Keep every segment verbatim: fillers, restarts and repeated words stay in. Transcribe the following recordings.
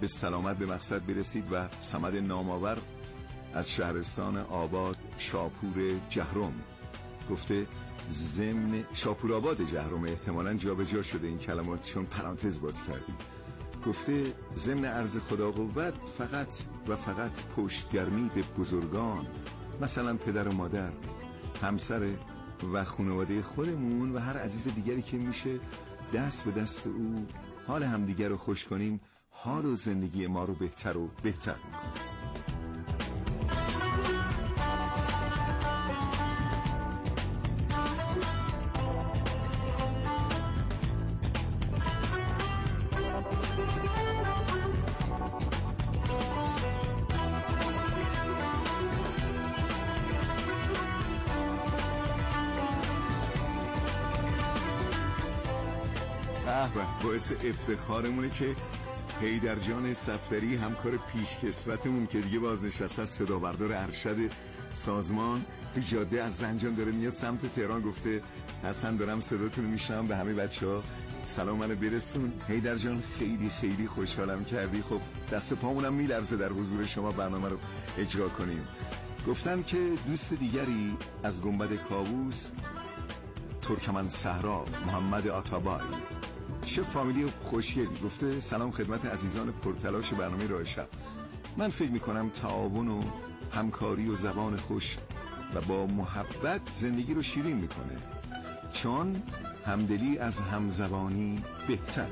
به سلامت به مقصد برسید و صمد نامآور از شهرستان آباد شاپور جهرم گفته ضمن شاپور آباد جهرم، احتمالاً جابجا شده این کلمات چون پرانتز باز کردیم، گفته ضمن عرض خدا قوت فقط و فقط پشتگرمی به بزرگان، مثلا پدر و مادر، همسر و خانواده خودمون و هر عزیز دیگری که میشه دست به دست او حال همدیگر رو خوش کنیم، حال و زندگی ما رو بهتر و بهتر میکنه. باعث افتخارمونه که حیدر جان صفدری همکار پیشکسوتمون که دیگه بازنشسته از صدا بردار ارشد سازمان تو جاده از زنجان داره میاد سمت تهران، گفته حسن دارم صداتون رو میشنم، به همه بچه ها سلام منو برسون. حیدر جان خیلی خیلی خوشحالم کردی. خب دست پامونم میلرزه در حضور شما برنامه رو اجرا کنیم. گفتن که دوست دیگری از گنبد کاووس ترکمن صحرا محمد آتابای، چه فامیلی خوشگلی، گفته سلام خدمت عزیزان پرتلاش برنامه راه شب. من فکر میکنم تعاون و همکاری و زبان خوش و با محبت زندگی رو شیرین میکنه، چون همدلی از همزبانی بهتره.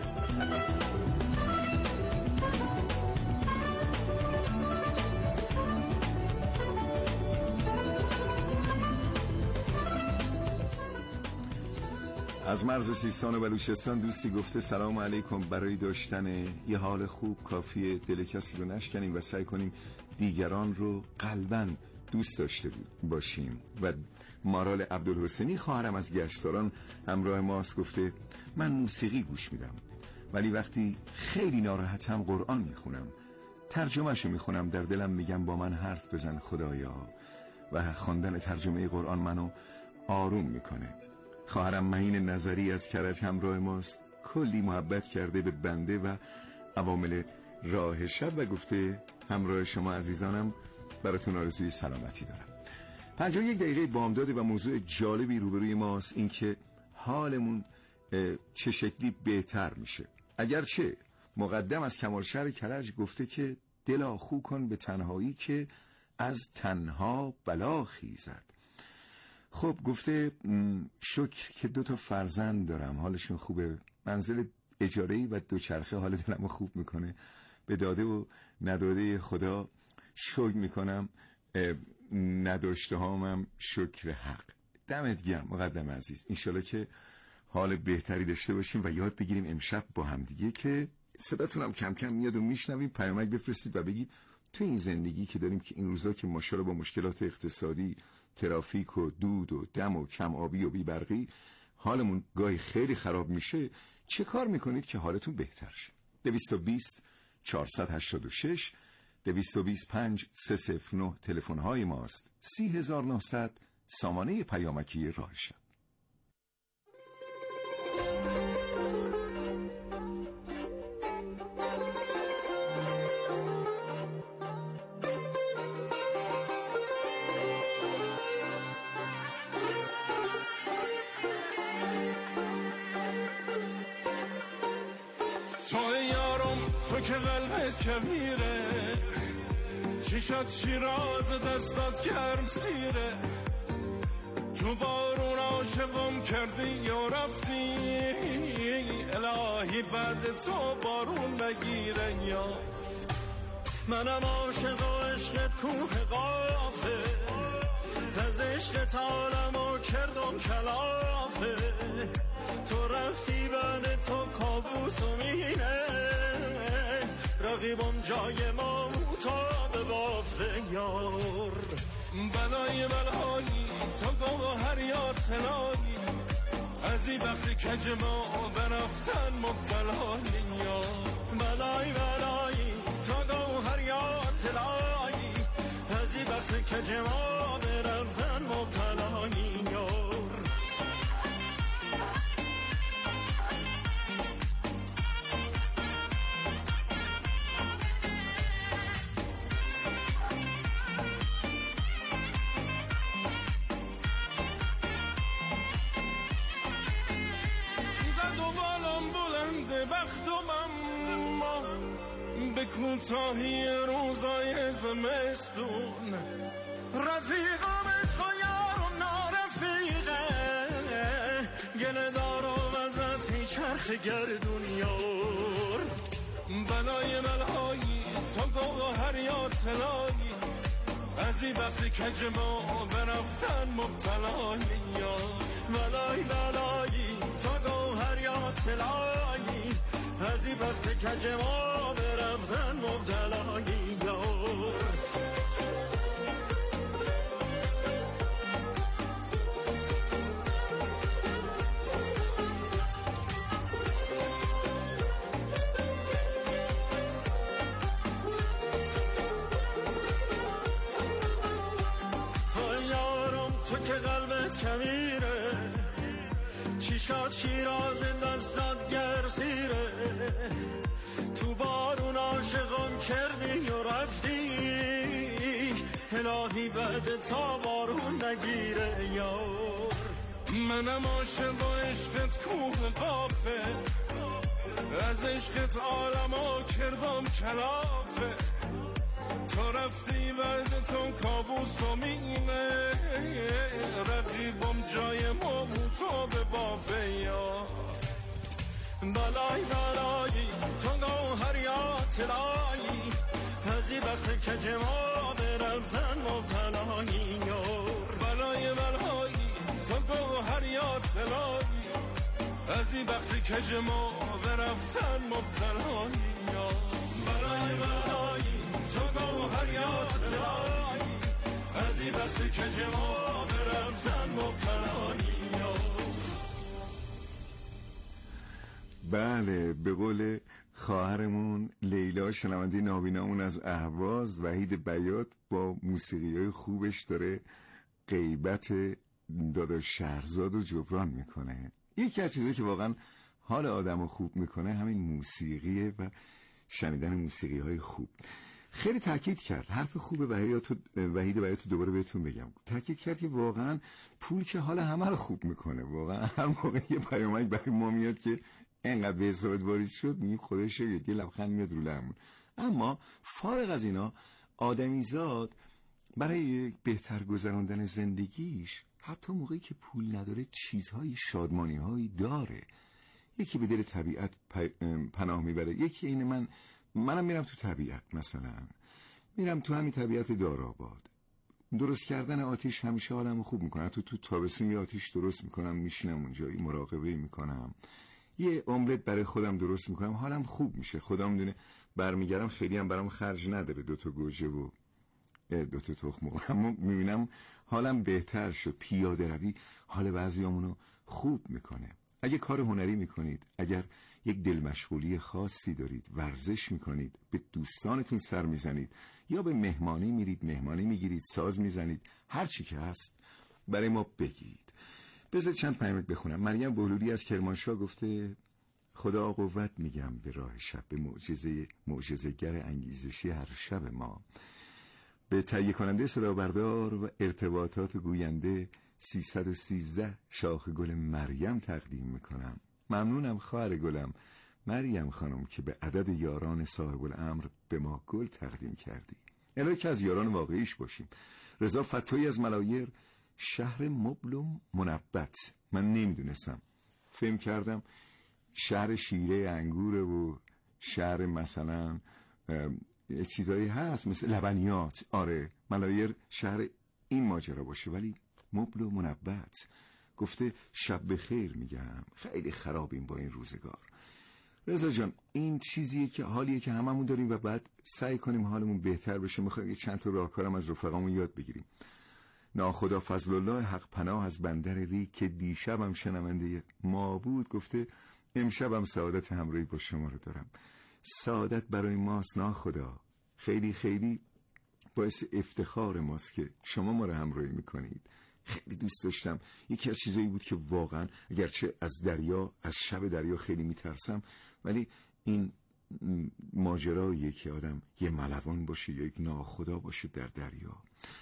از مرز سیستان و بلوچستان دوستی گفته سلام علیکم، برای داشتن یه حال خوب کافیه دل کسی رو نشکنیم و سعی کنیم دیگران رو قلباً دوست داشته بود باشیم. و مارال عبدالحسینی خواهرم از گشتاران همراه ماست، گفته من موسیقی گوش میدم ولی وقتی خیلی ناراحتم قرآن میخونم، ترجمهشو میخونم، در دلم میگم با من حرف بزن خدایا، و خواندن ترجمه قرآن منو آروم میکنه. خواهرم مهین نظری از کرج همراه ماست، کلی محبت کرده به بنده و عوامل راه شب و گفته همراه شما عزیزانم، براتون آرزوی سلامتی دارم. پنجاه و یک دقیقه بامداده و موضوع جالبی روبروی ماست، این که حالمون چه شکلی بهتر میشه. اگرچه مقدم از کمالشهر کرج گفته که دلا خو کن به تنهایی که از تنها بلا خیزد. خب گفته شکر که دو تا فرزند دارم، حالشون خوبه، منزل اجاره‌ای و دوچرخه حال دلمو خوب میکنه، به داده و نداده خدا شکر میکنم، نداشته هامم شکر حق. دمت گرم مقدم عزیز، انشالله که حال بهتری داشته باشیم و یاد بگیریم امشب با هم دیگه که صداتونم کم کم میاد و میشنویم، پیامک بفرستید و بگید تو این زندگی که داریم که این روزا که ماشاءالله با مشکلات اقتصادی، ترافیک و دود و دم و کم آبی و بی برقی حالمون گاهی خیلی خراب میشه، چه کار میکنید که حالتون بهتر شه؟ دویست و بیست چهارصد و هشتاد و شش دویست و بیست پنج سه صفر نه تلفن های ماست. سی هزار و نهصد سامانه پیامکی راه شب. تو که قلبت کبیره، چشات شیراز دستات گرم سیره، تو بارون عاشقم کردی یا رفتی، الهی بعد تو بارون نگیره. یا منم عاشق و عشقت کوه قافه، از عشقت عالمو کردم کلافه، تو رفتی بعد تو کابوسو میینه، رقیبم جای ما تا به بافه. یار بلای بلایی تو گوهر یا طلایی، از این وقتی کج ما برفتن مبتلایی. یار بلای بلایی تو گوهر یا طلایی، از این وقتی کج ما برفتن مبتلایی. یار به کوتاهی روزای زمستون، رفیقم عشق و یار و نارفیقه، گله دار و وزت میچرخ گردون یار، بلای ملهایی تا گوهر یا طلایی، از این وقتی کج ما برفتن مبتلایی یار، بلای بلایی تا گوهر یا طلایی، از این وقتی کج ما برفتن مبتلایی یار. که قلبت کمیره، چیشات شیراز دستات گرسیره، تو بارون عاشقم کردی و رفتی، الهی بعد تا بارون نگیره یار. منم عاشق و عشقت کوه قافه، از عشقت عالمو کردم کلافه، تا رفتی بعد تو کابوس و مینه، رقیبم جای ما تو به بافه یا، بلای بلایی تو گوهر یا طلایی، از این وقت کج ما برفتن مبتلایی یار، بلای بلایی تو گوهر یا طلایی، از این وقت کج ما برفتن مبتلایی یار، بلای بلایی تو گوهر یا طلایی، از این وقتی که ما برفتن مبتلایی. بله، به قول خواهرمون لیلا، شنونده نابینامون از اهواز، وحید بیات با موسیقی‌های خوبش داره غیبت داداش شهرزاد رو جبران میکنه. یکی از چیزایی که واقعا حال آدمو خوب میکنه همین موسیقیه و شنیدن موسیقی‌های خوب. خیلی تاکید کرد، حرف خوبه وحید بیات دوباره بهتون بگم، تاکید کرد که واقعا پول که حال همه رو خوب میکنه. واقعا هر موقع یه پیامک برای ما میاد که اینقدر به حسابت وارد شد، میگیم خدا شکر، یه لبخند میاد رو لبمون. اما فارغ از اینا، آدمیزاد برای بهتر گذراندن زندگیش حتی موقعی که پول نداره چیزهای شادمانی‌هایی داره. یکی به دل طبیعت پناه میبره، یکی این من منم میرم تو طبیعت، مثلا میرم تو همین طبیعت دارآباد. درست کردن آتیش همیشه حالمو خوب میکنه. تو تو تابستون یه آتیش درست میکنم، میشینم اونجا، مراقبه میکنم، یه املت برای خودم درست میکنم، حالم خوب میشه. خدا میدونه برمیگردم خیلی هم برام خرج نداره، دو تا گوجه و دو تا تخم مرغ، اما میبینم حالم بهتر شد. پیاده روی حال بعضیامونو خوب میکنه. اگه کار هنری میکنید، اگر یک دل مشغولی خاصی دارید، ورزش میکنید، به دوستانتون سر میزنید، یا به مهمانی میرید، مهمانی میگیرید، ساز میزنید، هر چی که هست برای ما بگید. بذار چند پیامک بخونم. مریم بهلولی از کرمانشاه گفته خدا قوت میگم به راه شب، به معجزه معجزه‌گر انگیزشی هر شب ما. به تهیه کننده صدا بردار و ارتباطات گوینده سیصد و سیزده شاخ گل مریم تقدیم میکنم. ممنونم خواهر گلم مریم خانم که به عدد یاران صاحب الامر به ما گل تقدیم کردی. الهی که از یاران واقعیش باشیم. رضا فتایی از ملایر، شهر مبل و منبت. من نمیدونستم، فهم کردم شهر شیره انگوره و شهر مثلا چیزایی هست مثل لبنیات. آره، ملایر شهر این ماجرا باشه، ولی مبل و منبت گفته شب بخیر میگم. خیلی خرابیم با این روزگار. رضا جان، این چیزیه که حالیه که هممون داریم و بعد سعی کنیم حالمون بهتر بشه. میخوایم یه چند تا راهکارم از رفقامون یاد بگیریم. ناخدا فضل الله حق پناه از بندر ری که دیشبم شنونده ما بود گفته امشبم سعادت همراهی با شما رو دارم. سعادت برای ماست ناخدا، خیلی خیلی باعث افتخار ماست که شما ما رو همراهی میکنید. خیلی دوست داشتم. یکی از چیزایی بود که واقعا اگرچه از دریا، از شب دریا خیلی میترسم، ولی این ماجراییه که آدم یه ملوان باشه یا یک ناخدا باشه در دریا.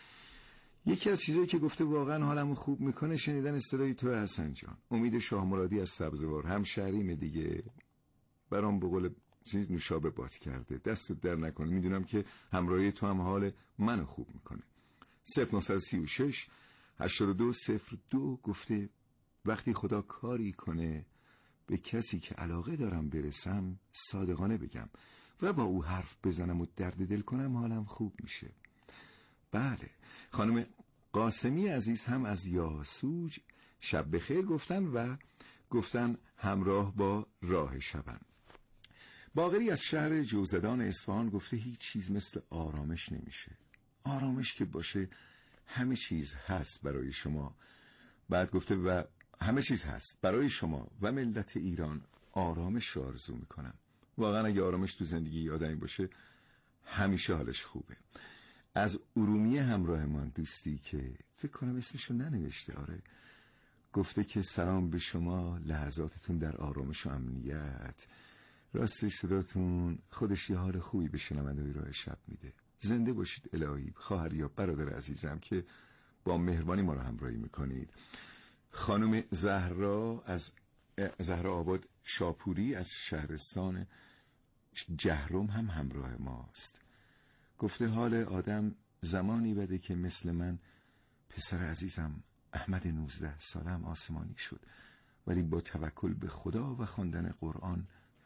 یکی از چیزایی که گفته واقعا حالمو خوب میکنه شنیدن اصطلاحی تو حسن جان. امید شاه مرادی از سبزوار، هم شهریم دیگه، برام به قول چیز نوشابه باد کرده. دست در نکنه، میدونم که همراهی تو هم حال منو خوب میکنه. صفر نهصد و سی و شش هشتاد و دو صفر دو گفته وقتی خدا کاری کنه به کسی که علاقه دارم برسم صادقانه بگم و با او حرف بزنم و درد دل کنم حالم خوب میشه. بله، خانم قاسمی عزیز هم از یاسوج شب بخیر گفتن و گفتن همراه با راه شبن. باقری از شهر جوزدان اصفهان گفته هیچ چیز مثل آرامش نمیشه. آرامش که باشه همه چیز هست برای شما. بعد گفته و همه چیز هست برای شما و ملت ایران آرامش رو آرزو میکنم. واقعا اگه آرامش تو زندگی آدمی باشه همیشه حالش خوبه. از ارومیه همراهمان دوستی که فکر کنم اسمشو ننوشته، آره، گفته که سلام به شما، لحظاتتون در آرامش و امنیت. راستش صداتون خودش یه حال خوبی به شنونده‌های راه شب میده. زنده باشید الهی، خواهر یا برادر عزیزم که با مهربانی ما رو همراهی میکنید. خانم زهرا از زهرا آباد شاپوری از شهرستان جهرم هم همراه ماست. گفته حال آدم زمانی بده که مثل من پسر عزیزم احمد نوزده سالم آسمانی شد، ولی با توکل به خدا و خواندن قرآن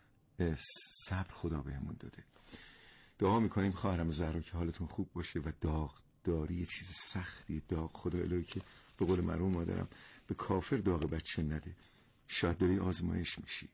صبر خدا بهمون داده. دعا میکنیم خواهرم زهرا که حالتون خوب باشه و داغ داری یه چیز سختی، داغ خدا الهی که به قول مرحوم مادرم به کافر داغ بچه نده، شاید داری آزمایش میشی.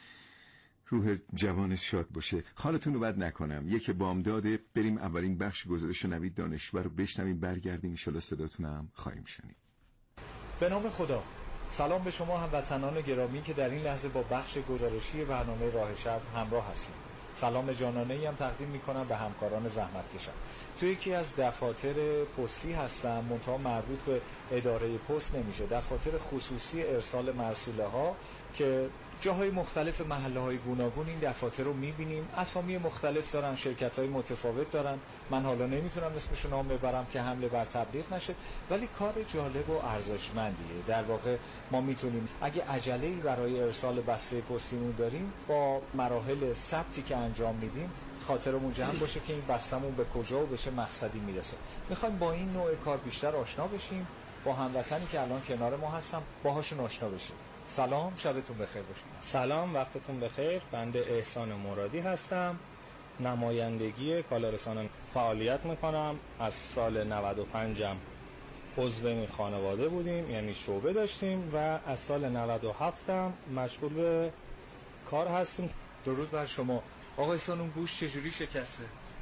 روح جوانت شاد باشه. حالتون رو بد نکنم. یک بامداده، بریم اولین بخش گزارش نوید دانشور رو بشنویم، برگردیم ان شاءالله صداتونم خواهیم شنید. به نام خدا. سلام به شما هموطنان گرامی که در این لحظه با بخش گزارشی برنامه راه شب همراه هستید. سلام جانانه‌ای هم تقدیم می‌کنم به همکاران زحمت کشم. توی یکی از دفاتر پستی هستم، منتها مربوط به اداره پست نمیشه. دفاتر خصوصی ارسال مرسوله‌ها که جاهای مختلف محله‌های گوناگون این دفاتر رو می‌بینیم. اسامی مختلف دارن، شرکت‌های متفاوت دارن. من حالا نمیتونم اسمشون نام ببرم که حمله بر تبلیغ نشه، ولی کار جالب و ارزشمندیه. در واقع ما میتونیم اگه عجله‌ای برای ارسال بسته پستیمون داریم، با مراحل ثبتی که انجام میدیم خاطرمون جمع باشه که این بستمون به کجا و به چه مقصدی میرسه. میخوایم با این نوع کار بیشتر آشنا بشیم، با هموطنی که الان کنار ما هستم باهاشون آشنا بشیم. سلام، شبتون بخیر باشه. سلام، وقتتون بخیر. بنده احسان مرادی هستم، نمایندگی کالارسان فعالیت میکنم. از سال نود و پنج م عضو این خانواده بودیم، یعنی شعبه داشتیم و از سال نود و هفت م مشغول به کار هستیم. درود بر شما. آقا احسان، اون گوش چجوری شکسته؟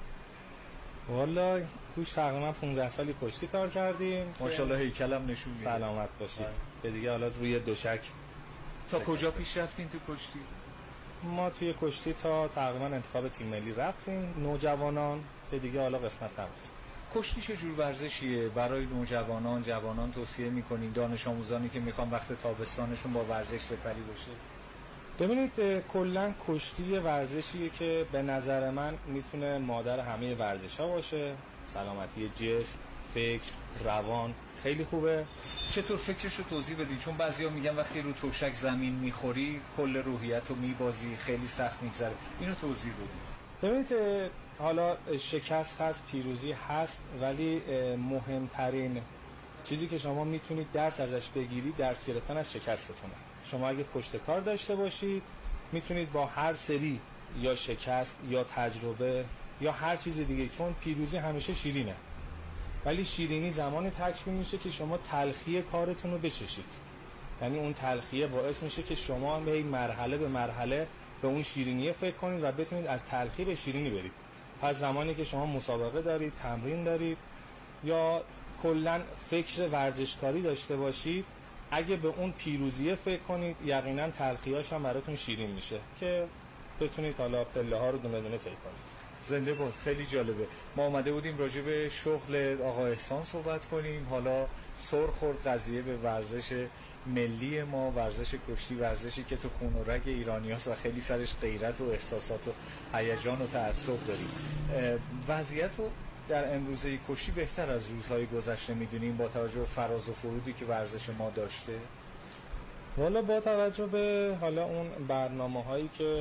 والا گوش تقریبا پانزده سالی پشتی کار کردیم. ماشاءالله هیکلم نشون میده. سلامت باشید. به دیگه حالا روی دوشک. تا کجا پیش رفتین تو کشتی؟ ما توی کشتی تا تقریبا انتخاب تیم ملی رفتیم، نوجوانان که دیگه حالا قسمت نبود. کشتی چه جور ورزشیه برای نوجوانان، جوانان توصیه میکنین، دانش آموزانی که میخوان وقت تابستانشون با ورزش سپری بشه؟ ببینید کلا کشتی ورزشیه که به نظر من میتونه مادر همه ورزش‌ها باشه. سلامتی جسم، فکر، روان خیلی خوبه. چطور فکرش رو توضیح بدید؟ چون بعضیا میگن وقتی رو تشک زمین میخوری کل روحیت رو میبازی، خیلی سخت میگذره. اینو توضیح بدید. ببینید حالا شکست هست، پیروزی هست، ولی مهمترین چیزی که شما میتونید درس ازش بگیرید درس گرفتن از شکستتونه. شما اگه پشت کار داشته باشید میتونید با هر سری یا شکست یا تجربه یا هر چیز دیگه، چون پیروزی همیشه شیرینه، ولی شیرینی زمان تکمیل میشه که شما تلخی کارتون رو بچشید. یعنی اون تلخیه باعث میشه که شما به مرحله به مرحله به اون شیرینیه فکر کنید و بتونید از تلخی به شیرینی برید. پس زمانی که شما مسابقه دارید، تمرین دارید یا کلا فکر ورزشکاری داشته باشید، اگه به اون پیروزیه فکر کنید یقینا تلخیاش هم براتون شیرین میشه که بتونید حالا پله ها رو دونه دونه طی کنید. زنده باد. خیلی جالبه. ما اومده بودیم راجع به شغل آقا احسان صحبت کنیم، حالا سر خورد قضیه به ورزش ملی ما، ورزش کشتی، ورزشی که تو خون و رگ ایرانیاست و خیلی سرش غیرت و احساسات و هیجان و تعصب داریم. وضعیت رو در امروزه کشتی بهتر از روزهای گذشته میدونیم با توجه به فراز و فرودی که ورزش ما داشته؟ والا با توجه به حالا اون برنامه هایی که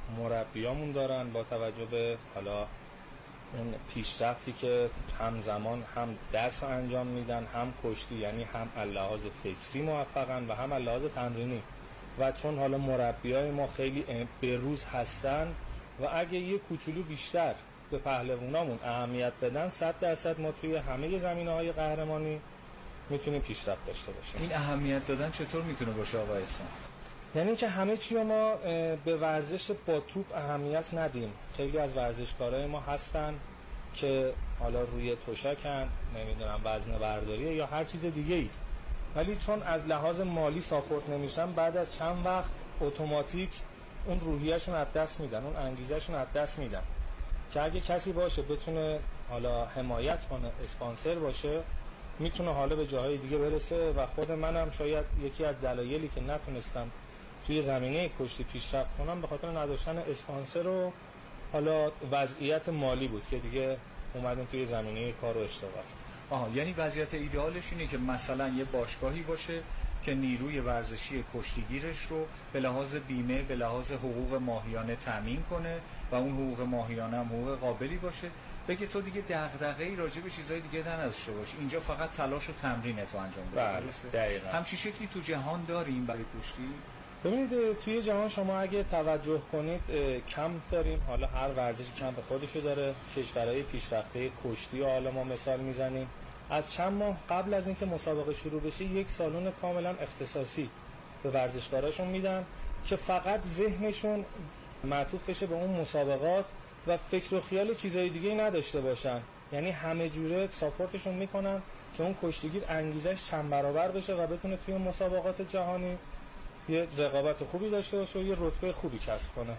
مربیامون دارن با توجه به حالا اون پیشرفتی که همزمان هم درس انجام میدن، هم کشتی، یعنی هم اللحاظ فکری موفقن و هم اللحاظ تمرینی. و چون حالا مربیای ما خیلی بروز هستن و اگه یه کوچولو بیشتر به پهلوانامون اهمیت بدن، صد درصد ما توی همه زمینه‌های قهرمانی میتونیم پیشرفت داشته باشیم. این اهمیت دادن چطور میتونه باشه آقای احسان؟ یعنی که همه چی ما به ورزش با توپ اهمیت ندیم. خیلی از ورزشکارای ما هستن که حالا روی تشکن، نمیدونم وزنه برداری یا هر چیز دیگه ای، ولی چون از لحاظ مالی ساپورت نمیشن، بعد از چند وقت اتوماتیک اون روحیه‌شون از دست میدن، اون انگیزه‌شون از دست میدن. که اگه کسی باشه بتونه حالا حمایت کنه، اسپانسر باشه، میتونه حالا به جاهای دیگه برسه. و خود منم شاید یکی از دلایلی که نتونستم توی زمینه کشتی پیشرفت کنم به خاطر نداشتن اسپانسر و حالا وضعیت مالی بود که دیگه اومدیم توی زمینه کار و اشتغال. آها، یعنی وضعیت ایدئالش اینه که مثلا یه باشگاهی باشه که نیروی ورزشی کشتیگیرش رو به لحاظ بیمه، به لحاظ حقوق ماهیانه تامین کنه و اون حقوق ماهیانه هم حقوق قابلی باشه. بگه تو دیگه دغدغه‌ای راجع به چیزای دیگه نداشته باش، اینجا فقط تلاش و تمرین تو انجام بده. بله، دقیقاً. همچین شکلی تو جهان داریم برای کشتی؟ ببینید توی جهان شما اگه توجه کنید کم داریم، حالا هر ورزشی کم به خودشو داره. کشورهای پیشرفته کشتی و حالا ما مثال میزنیم، از چند ماه قبل از اینکه مسابقه شروع بشه یک سالن کاملا اختصاصی به ورزشکاراشون میدن که فقط ذهنشون معطوف بشه به اون مسابقات و فکر و خیال چیزای دیگه نداشته باشن. یعنی همه جوره ساپورتشون میکنن که اون کشتیگیر انگیزش چند برابر بشه و بتونه توی مسابقات جهانی یه رقابت خوبی داشته باشه و یه رتبه خوبی کسب کنه.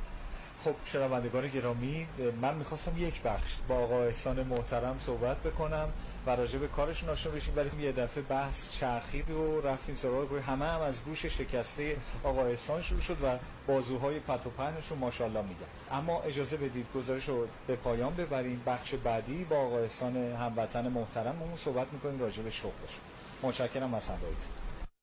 خب شنوندگان گرامی، من میخواستم یک بخش با آقا احسان محترم صحبت بکنم و راجع به کارشون آشنا بشیم، ولی یه دفعه بحث چرخید و رفتیم سراغ کوی همه هم از گوش شکسته آقا احسان شروع شد و بازوهای پت و پهنشون ماشاءالله میگن. اما اجازه بدید گزارش رو به پایان ببریم. بخش بعدی با آقا احسان هموطن محترممون صحبت میکنیم راجع به شغلشون. متشکرم از همراهیتون.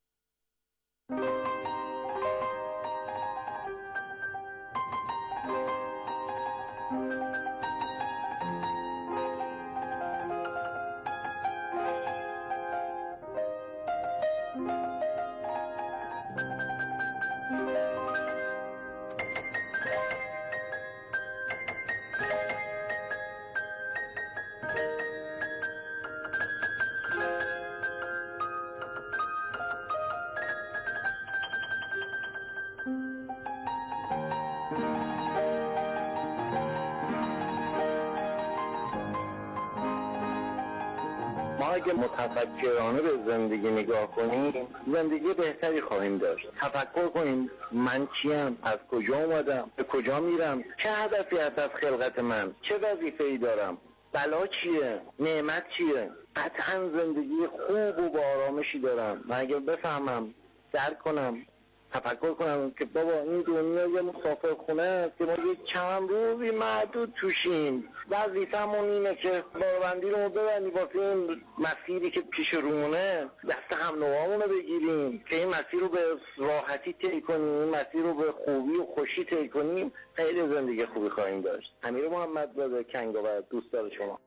ما اگه متفکرانه به زندگی نگاه کنیم، زندگی بهتری خواهیم داشت. تفکر کنیم من چیم، از کجا اومدم، به کجا میرم، چه هدفی هست از خلقت من، چه وظیفه‌ای دارم، بلا چیه، نعمت چیه. قطعا زندگی خوب و با آرامشی دارم. من اگه بفهمم، درک کنم، تفکر کنم که بابا این دنیا یه مسافر خونه است که ما یه چند روزی معدود توشیم، وظیفه‌مون اینه که باربندی رو ببندیم واسه این مسیری که پیش رومونه، دست هم نوامون رو بگیریم که این مسیر رو به راحتی طی کنیم، این مسیر رو به خوبی و خوشی طی کنیم. خیلی زندگی خوبی خواهیم داشت. امیر محمدزاده کنگاور، دوستدار شما.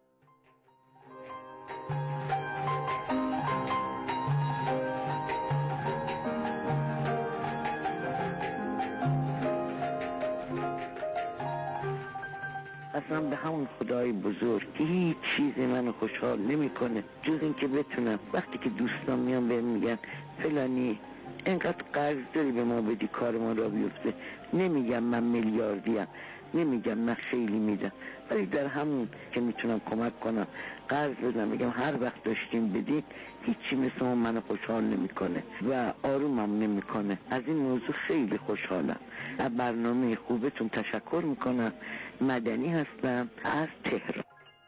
اصلا به همون خدای بزرگ که هیچ چیزی منو خوشحال نمیکنه جز این که بتونم وقتی که دوستان میان بهم میگن فلانی اینقدر قرض داری به ما بدی کار ما را بیفته، نمیگم من میلیاردیم، نمیگم من خیلی میدم، ولی در همون که میتونم کمک کنم قرض بدم، میگم هر وقت داشتیم بدید، هیچی مثل اون منو خوشحال نمیکنه و آرومم نمیکنه. از این موضوع خیلی خوشحالم. از برنامه خوبتون تشکر میکنم. مدنی هستم از تهران.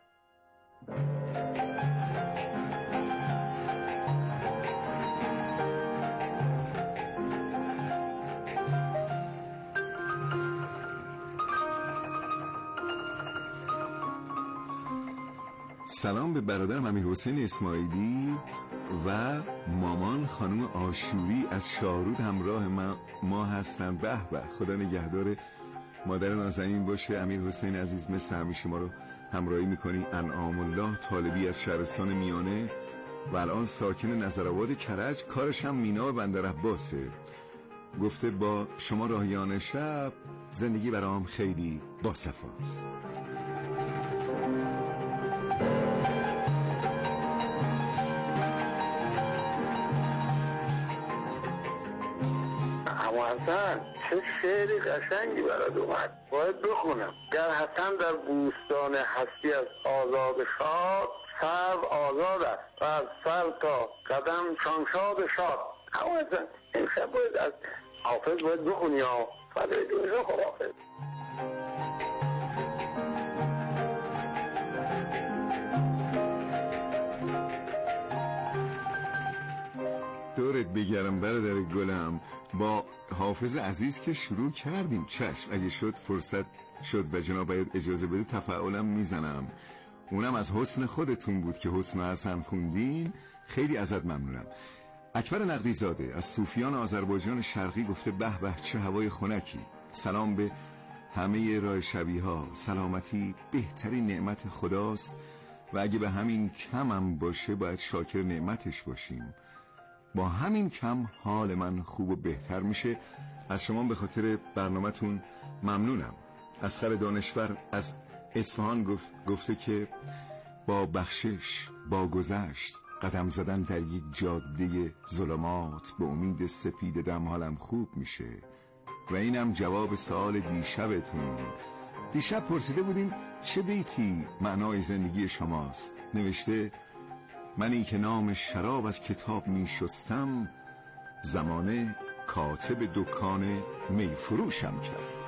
سلام به برادرم امیرحسین اسماعیلی و مامان خانم آشوری از شاهرود همراه ما, ما هستن. به به، خدا نگهدار مادر نازنین باشه. امیر حسین عزیز مثل همیشه ما رو همراهی میکنی. انعام الله طالبی از شهرستان میانه و الان ساکن نظرآباد کرج، کارش هم مینا و بندر عباسه. گفته با شما راهیان شب زندگی برام خیلی باصفاست. اما حسن چه شعری قشنگی برات اومد، باید بخونم. گر حسن در بوستان هستی از آزاد شاد، سرو آزاد است و از سر تا قدم شانشاد شاد. اما حسن امشب باید از حافظ باید بخونی ها. فضای دنیا خب حافظ. دورت بگرم برادر گلم. با حافظ عزیز که شروع کردیم، چشم اگه شد فرصت شد و جناب باید اجازه بده تفاعلم میزنم. اونم از حسن خودتون بود که حسن و حسن خوندین. خیلی ازت ممنونم. اکبر نقدی زاده از صوفیان آذربایجان شرقی گفته به به چه هوای خنکی. سلام به همه راه شبی ها. سلامتی بهترین نعمت خداست و اگه به همین کم هم باشه باید شاکر نعمتش باشیم. با همین کم حال من خوب و بهتر میشه. از شما به خاطر برنامه‌تون ممنونم. اسخر دانشور از اصفهان گفت گفته که با بخشش، با گذشت، قدم زدن در یک جاده ظلمات به امید سپید دم حالم خوب میشه. و اینم جواب سوال دیشبتون. دیشب پرسیده بودیم چه بیتی معنای زندگی شماست. نوشته منی که نام شراب از کتاب می شستم، زمانه کاتب دکان می فروشم کرد.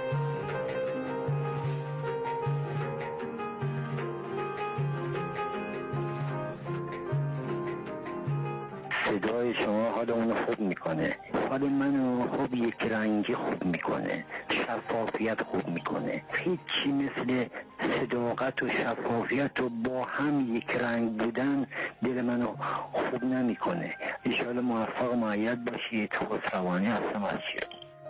صدای شما حالمون خوب میکنه، حال منو خوب یک رنگی خوب میکنه، شفافیت خوب میکنه. هیچی مثل صداقت و شفافیت و با هم یک رنگ بودن دل منو خوب نمیکنه. ان شاءالله موفق و مؤید باشید. خسروانی هستم از شیراز.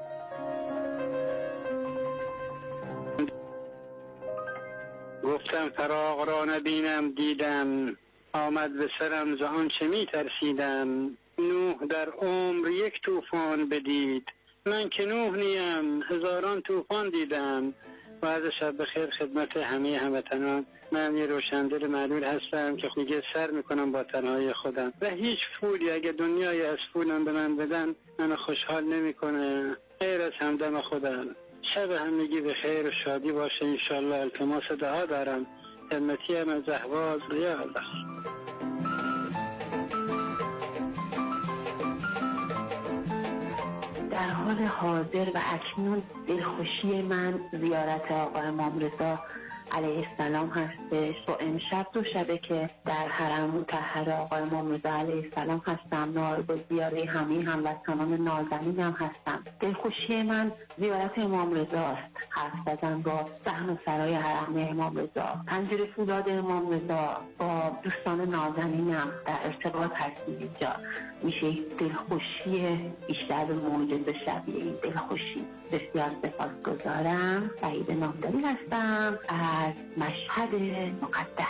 گفتم فراق را نبینم دیدم، آمد به سرم ز آنچه می ترسیدم. نوح در عمر یک طوفان بدید، من که نوح نیم هزاران طوفان دیدم. و از شب بخیر خدمت همه هموطنان. من یه روشندل معلول هستم که دیگه سر میکنم با تنهایی خودم و هیچ پولی اگه دنیای از پولم به من بدن منو خوشحال نمیکنه غیر از همدم خودم. شب همگی به خیر و شادی باشه انشالله. التماس دعا دارم. خدمتی هم از اهواز. یا الله. در حال حاضر و اکنون دلخوشی من زیارت آقا امام رضا علیه السلام هستش. و امشب دو شبه که در حرم مطهر آقا امام رضا علیه السلام هستم. نائب الزیاره همه هموطنان نازنینم هستم. دلخوشی من زیارت امام رضا است. حرف زدن با صحن و سرای حرم امام رضا، پنجره فولاد امام رضا، با دوستان نازنینم در ارتباط هستیم. اینجا میشه دلخوشی بیشتر به معجزه شبیه این دلخوشی. بسیار سپاسگزارم. سعید نامداری هستم از مشهد مقدس.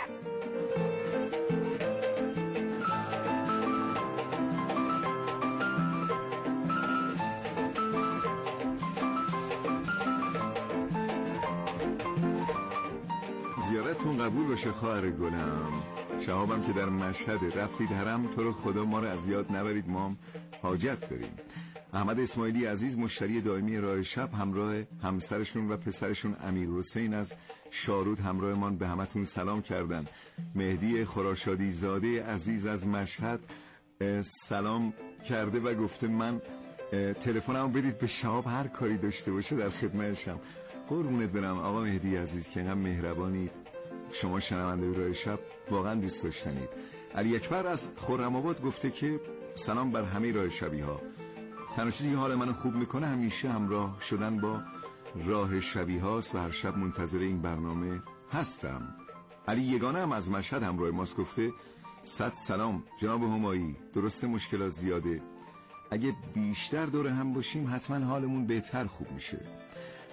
زیارتتون قبول باشه خواهر گلم. شهابم که در مشهد رفتید حرم، تو رو خدا ما رو از یاد نبرید، ما هم حاجت داریم. احمد اسماعیلی عزیز مشتری دائمی راه شب همراه همسرشون و پسرشون امیر حسین از شارود همراهمان به همتون سلام کردن. مهدی خراشادی زاده عزیز از مشهد سلام کرده و گفته من تلفنمو بدید به شهاب هر کاری داشته باشه در خدمتشم. قربونت برم آقا مهدی عزیز که اینقدر مهربانید. شما شنونده راه شب واقعا دوست داشتنید. علی اکبر از خرم‌آباد گفته که سلام بر همه راه شبی ها. تنها چیزی که حال منو خوب میکنه همیشه همراه شدن با راه شبی هاست و هر شب منتظر این برنامه هستم. علی یگانه هم از مشهد همراه ماست گفته صد سلام جناب همایی. درسته مشکلات زیاده، اگه بیشتر دور هم باشیم حتما حالمون بهتر خوب میشه.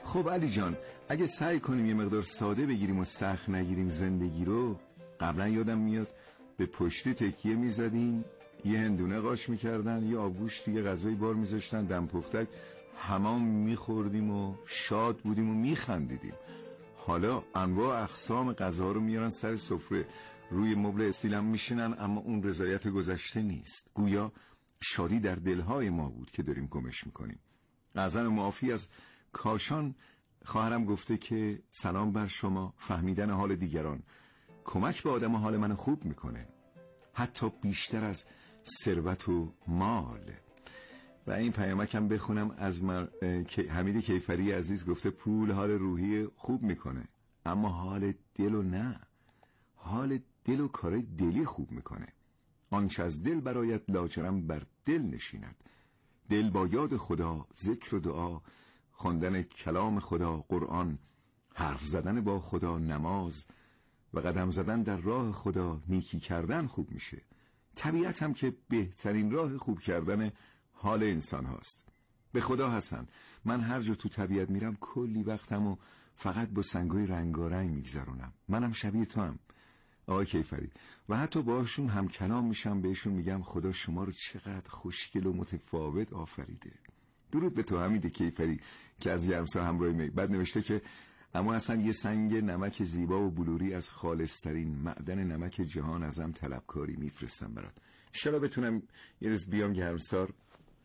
خب علی جان، اگه سعی کنیم یه مقدار ساده بگیریم و سخت نگیریم زندگی رو، قبلا یادم میاد به پشتی تکیه میزدیم، یه هندونه قاش میکردن، یه آبگوش توی غذای بار میذاشتن، دم پختک همام میخوردیم و شاد بودیم و میخندیدیم. حالا انواع اقسام غذا رو میارن سر سفره، روی مبل استیلم میشینن، اما اون رضایت گذشته نیست. گویا شادی در دلهای ما بود که داریم گمش میکنیم. اعظم معافی از کاشان خواهرم گفته که سلام بر شما، فهمیدن حال دیگران کمک به آدم حال من خوب میکنه، حتی بیشتر از ثروت و مال. و این پیامکم بخونم از مر... حمید کیفری عزیز گفته پول حال روحی خوب میکنه، اما حال دل و نه، حال دل و کار دلی خوب میکنه. آنچه از دل برایت لاجرم بر دل نشیند. دل با یاد خدا، ذکر و دعا، خواندن کلام خدا، قرآن، حرف زدن با خدا، نماز و قدم زدن در راه خدا، نیکی کردن خوب میشه. طبیعت هم که بهترین راه خوب کردن حال انسان هاست. به خدا حسن، من هر جا تو طبیعت میرم کلی وقتمو فقط با سنگای رنگارنگ میگذرونم. منم شبیه تو هم آقای کیفری، و حتی باشون هم کلام میشم، بهشون میگم خدا شما رو چقدر خوشگل و متفاوت آفریده. درود به تو حمید کیفری که از گرمسار همراهی می. بعد نوشته که اما اصلا یه سنگ نمک زیبا و بلوری از خالصترین معدن نمک جهان ازم طلبکاری میفرستم برات. انشالله بتونم یه روز بیام گرمسار.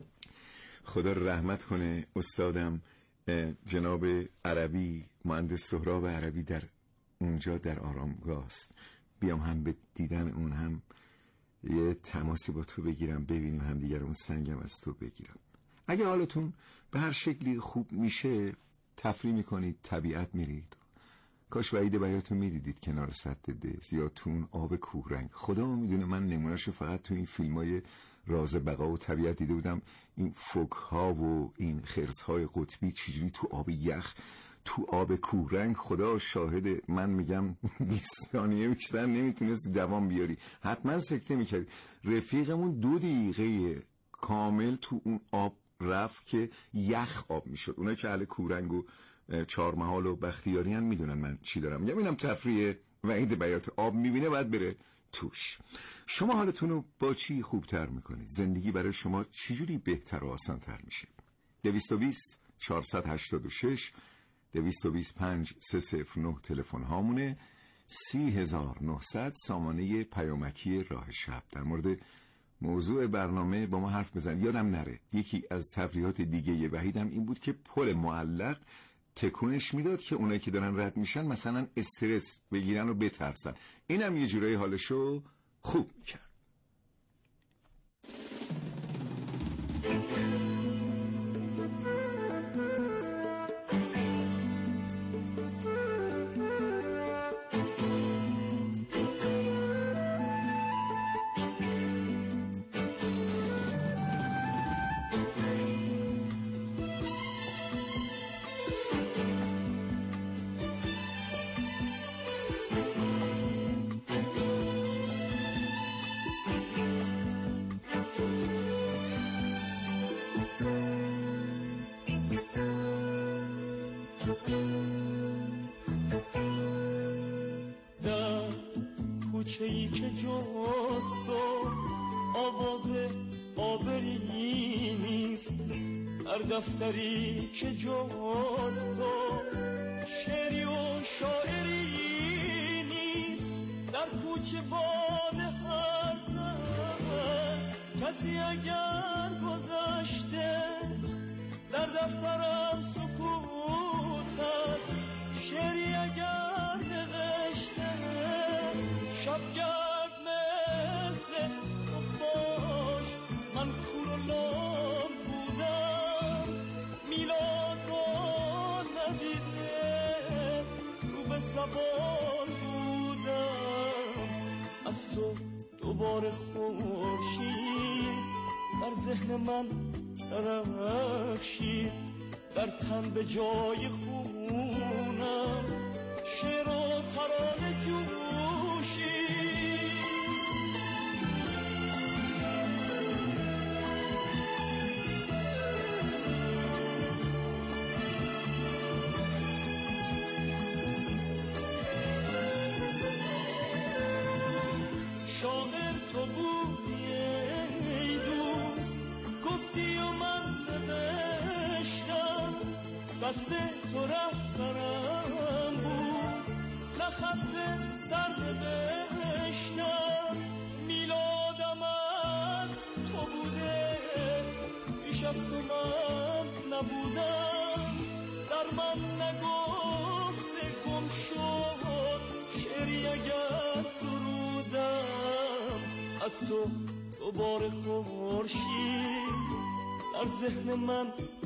خدا رحمت کنه استادم جناب عربی، مهندس سهراب عربی در اونجا در آرامگاه است. بیام هم به دیدن اون، هم یه تماسی با تو بگیرم، ببینیم هم دیگر، اون سنگم از تو بگیرم. اگه حالتون به هر شکلی خوب میشه، تفریح میکنید، طبیعت میرید. کاش وعید بیاتون میدیدید کنار سد دز یا تو اون آب کوهرنگ. خدا میدونه من نمونهشو فقط تو این فیلمای راز بقا و طبیعت دیده بودم. این فوک ها و این خرس های قطبی چجوری تو آب یخ، تو آب کوهرنگ. خدا شاهد، من میگم بیست ثانیه بیشتر نمیتونست دوام بیاری، حتما سکته میکردی. رفیقمون دو دقیقه کامل تو اون آب رفت که یخ آب میشد. اونایی که اهل کوهرنگ و چهارمحال و بختیاری هم میدونن من چی دارم میگم. اینم تفریح وعید بیات. آب میبینه باید بره توش. شما حالتون رو با چی خوبتر میکنید؟ زندگی برای شما چجوری بهتر و آسانتر میشه؟ دویست و بیست چهارصد و هشتاد و شش دویست و بیست پنج سه صفر نه تلفن هامونه. سی هزار و نهصد سامانه پیامکی راه شب. در مورد موضوع برنامه با ما حرف بزن. یادم نره یکی از تفریحات دیگه یه وحیدم این بود که پل معلق تکونش میداد که اونایی که دارن رد میشن مثلا استرس بگیرن و بترسن. اینم یه جورایی حالشو خوب میکرد. کوچه‌ای که جز تو آواز آبری نیست، در دفتری که جز تو شعری و شاعری نیست، در کوچه باد هرز است کسی اگر گذشته، در دفترم سکوت است شعری اگر نوشته، شبگرد مثل خفاش من کور و لام بودم، میلاد رو ندیده رو به زبان بودم، از تو دوباره خورشید بر ذهن من درخشید، در تن به جای خونم شعر و ترانه جوشید. قصد تو رهبرم بود، نه خط سر نوشتم. میلادم از تو بوده، بیش از تو من نبودم. در من نگفته گم شد شعری اگر سرودم. از تو دوباره خورشید در ذهن من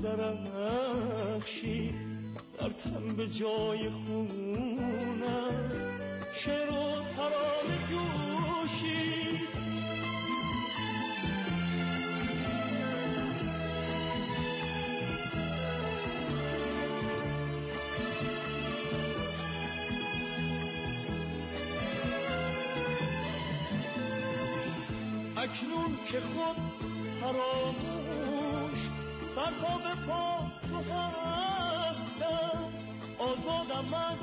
درخشید، در تن به جای خونم شعر و ترانه جوشید. اکنون که خود فراموش سر تا به پا تو هستم، آزادم از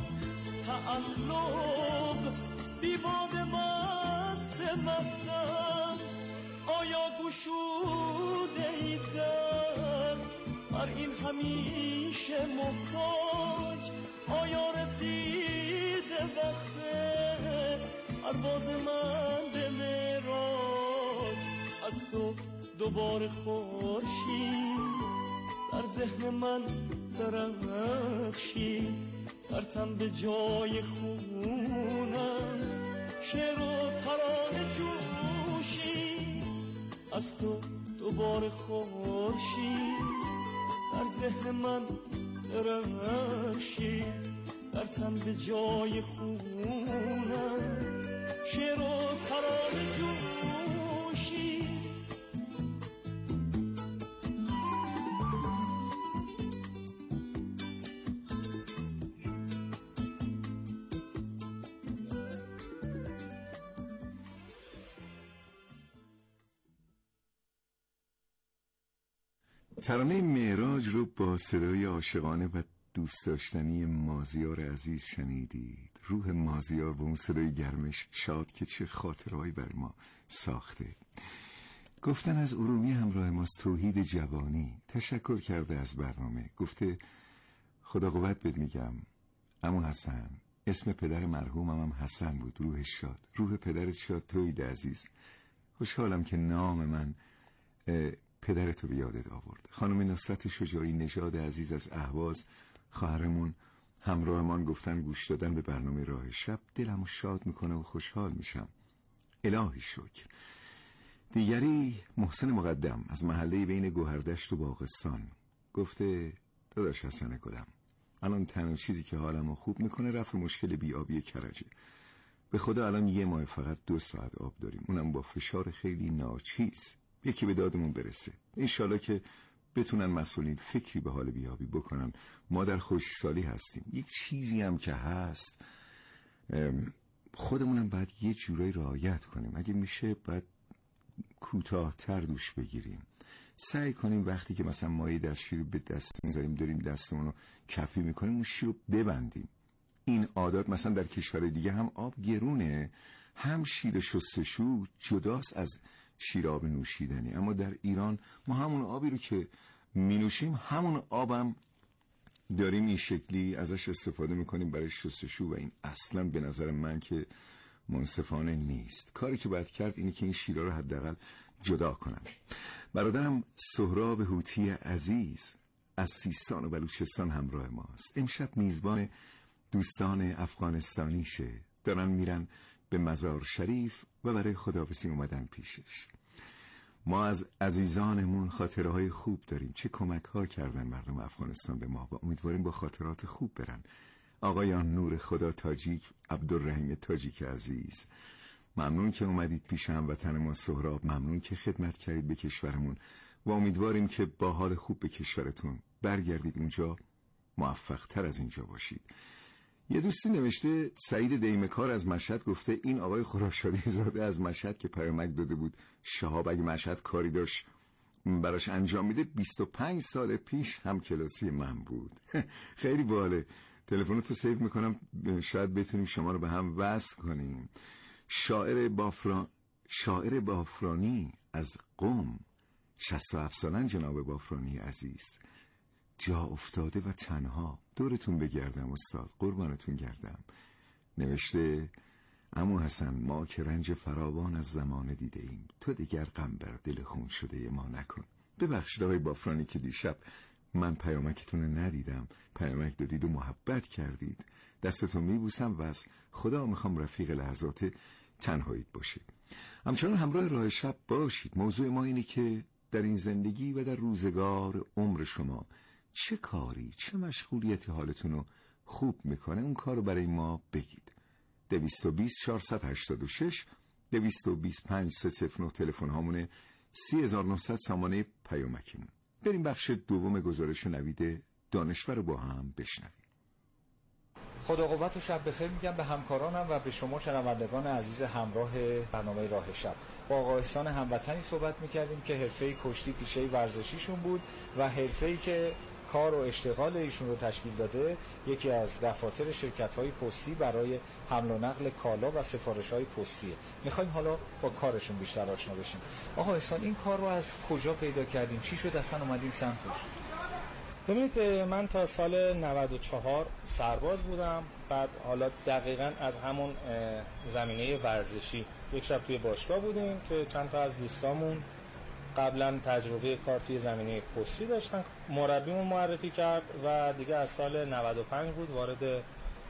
تعلق بی باد مست مستم. آیا گشوده ای در بر این همیشه محتاج؟ آیا رسیده وقت پرواز من به معراج؟ از تو دوباره خورشید در ذهن من درخشید، در تن به جای خونم شعر و ترانه جوشید. از تو دوباره خورشید در ذهن من درخشید، در تن به جای خونم شعر و ترانه جوشید. ترانه معراج رو با صدای عاشقانه و دوست داشتنی مازیار عزیز شنیدید. روح مازیار با اون صدای گرمش شاد که چه خاطرهایی بر ما ساخته. گفتن از ارومی همراه ماست توحید جوانی تشکر کرده از برنامه. گفته خدا قوت بد میگم عمو حسن، اسم پدر مرحومم هم حسن بود، روحش شاد. روح پدرت شاد توحید عزیز. خوشحالم که نام من پدرتو به یادت آورد. خانم نصرت شجاعی نژاد عزیز از اهواز، خواهرمون همراهمان گفتن گوش دادن به برنامه راه شب دلمو شاد میکنه و خوشحال میشم. الهی شکر. دیگری محسن مقدم از محله بین گوهردشت و باغستان گفته داداش حسن گلم، الان تنها چیزی که حالمو خوب میکنه رفع مشکل بی‌آبی کرجه. به خدا الان یه ماه فقط دو ساعت آب داریم، اونم با فشار خیلی ناچیز. یکی به دادمون برسه. انشالله که بتونن مسئولین فکری به حال بیابی بکنن. ما در خشکسالی هستیم. یک چیزی هم که هست خودمونم باید یه جورایی رعایت کنیم. اگه میشه باید کوتاه‌تر دوش بگیریم. سعی کنیم وقتی که مثلا مایه دستشویی رو به دست میذاریم داریم دستمون رو کفی میکنیم اون شیر رو ببندیم. این عادات مثلا در کشور دیگه هم آب گرونه، هم شیر شستشو جداست از شیر آب نوشیدنی، اما در ایران ما همون آبی رو که می نوشیم همون آبم داریم این شکلی ازش استفاده میکنیم برای شستشو و این اصلا به نظر من که منصفانه نیست. کاری که باید کرد اینه که این شیرها رو حداقل جدا کنن. برادرم سهراب هوتی عزیز از سیستان و بلوچستان همراه ماست. امشب میزبان دوستان افغانستانیشه، دارن میرن به مزار شریف و برای خداحافظی اومدن پیشش. ما از عزیزانمون خاطره های خوب داریم. چه کمک ها کردن مردم افغانستان به ما و امیدواریم با خاطرات خوب برن. آقایان نور خدا تاجیک، عبدالرحیم تاجیک عزیز، ممنون که اومدید پیش هموطن ما سهراب، ممنون که خدمت کردید به کشورمون و امیدواریم که با حال خوب به کشورتون برگردید اونجا موفق تر از اینجا باشید. یه دوستی نوشته سعید دیمکار از مشهد گفته این آقای خراشادی زاده از مشهد که پیامک داده بود شهاب اگه مشهد کاری داشت براش انجام میده بیست و پنج سال پیش هم کلاسی من بود. خیلی باحاله. تلفنتو سیو میکنم شاید بتونیم شما رو به هم وصل کنیم. شاعر بافران شاعر بافرانی از قم شصت و هفت سالن جناب بافرانی عزیز. جا افتاده و تنها دورتون بگردم استاد، قربانتون گردم. نوشته عمو حسن ما که رنج فراوان از زمانه دیده ایم، تو دیگر غم بر دل خون شده ما نکن. ببخشید آقای بافرانی که دیشب من پیامکتون رو ندیدم، پیامک دادید و محبت کردید، دستتون میبوسم و از خدا میخوام رفیق لحظات تنهاییت باشید. همچنان همراه راه شب باشید. موضوع ما اینه که در این زندگی و در روزگار عمر شما چه کاری، چه مشغولیتی حالتون رو خوب میکنه، اون کار رو برای ما بگید. دویست و بیست چهارصد و هشتاد و شش دویست و بیست پنج سه صفر نه تلفن هامونه، سی هزار و نهصد سامانه پیامکیمون. بریم بخش دوم گزارش نوید دانشور رو با هم بشنویم. خدا قوت و شب بخیر میگم به همکارانم و به شما شنوندگان عزیز همراه برنامه راه شب. با آقا احسان هموطنی صحبت میکردیم که حرفه کشتی پیشه ورزشیشون بود و حرفه‌ای که کار و اشتغال ایشون رو تشکیل داده یکی از دفاتر شرکت‌های پستی برای حمل و نقل کالا و سفارش‌های پستیه. می‌خوایم حالا با کارشون بیشتر آشنا بشیم. آقا احسان این کار رو از کجا پیدا کردین؟ چی شد اصلا اومدین سمتش؟ ببینید من تا سال نود و چهار سرباز بودم، بعد حالا دقیقاً از همون زمینه ورزشی یک شب توی باشگاه بودیم که چند تا از دوستامون قبلا تجربه کار توی زمینه پستی داشتن، مربیمون معرفی کرد و دیگه از سال نود و پنج بود وارد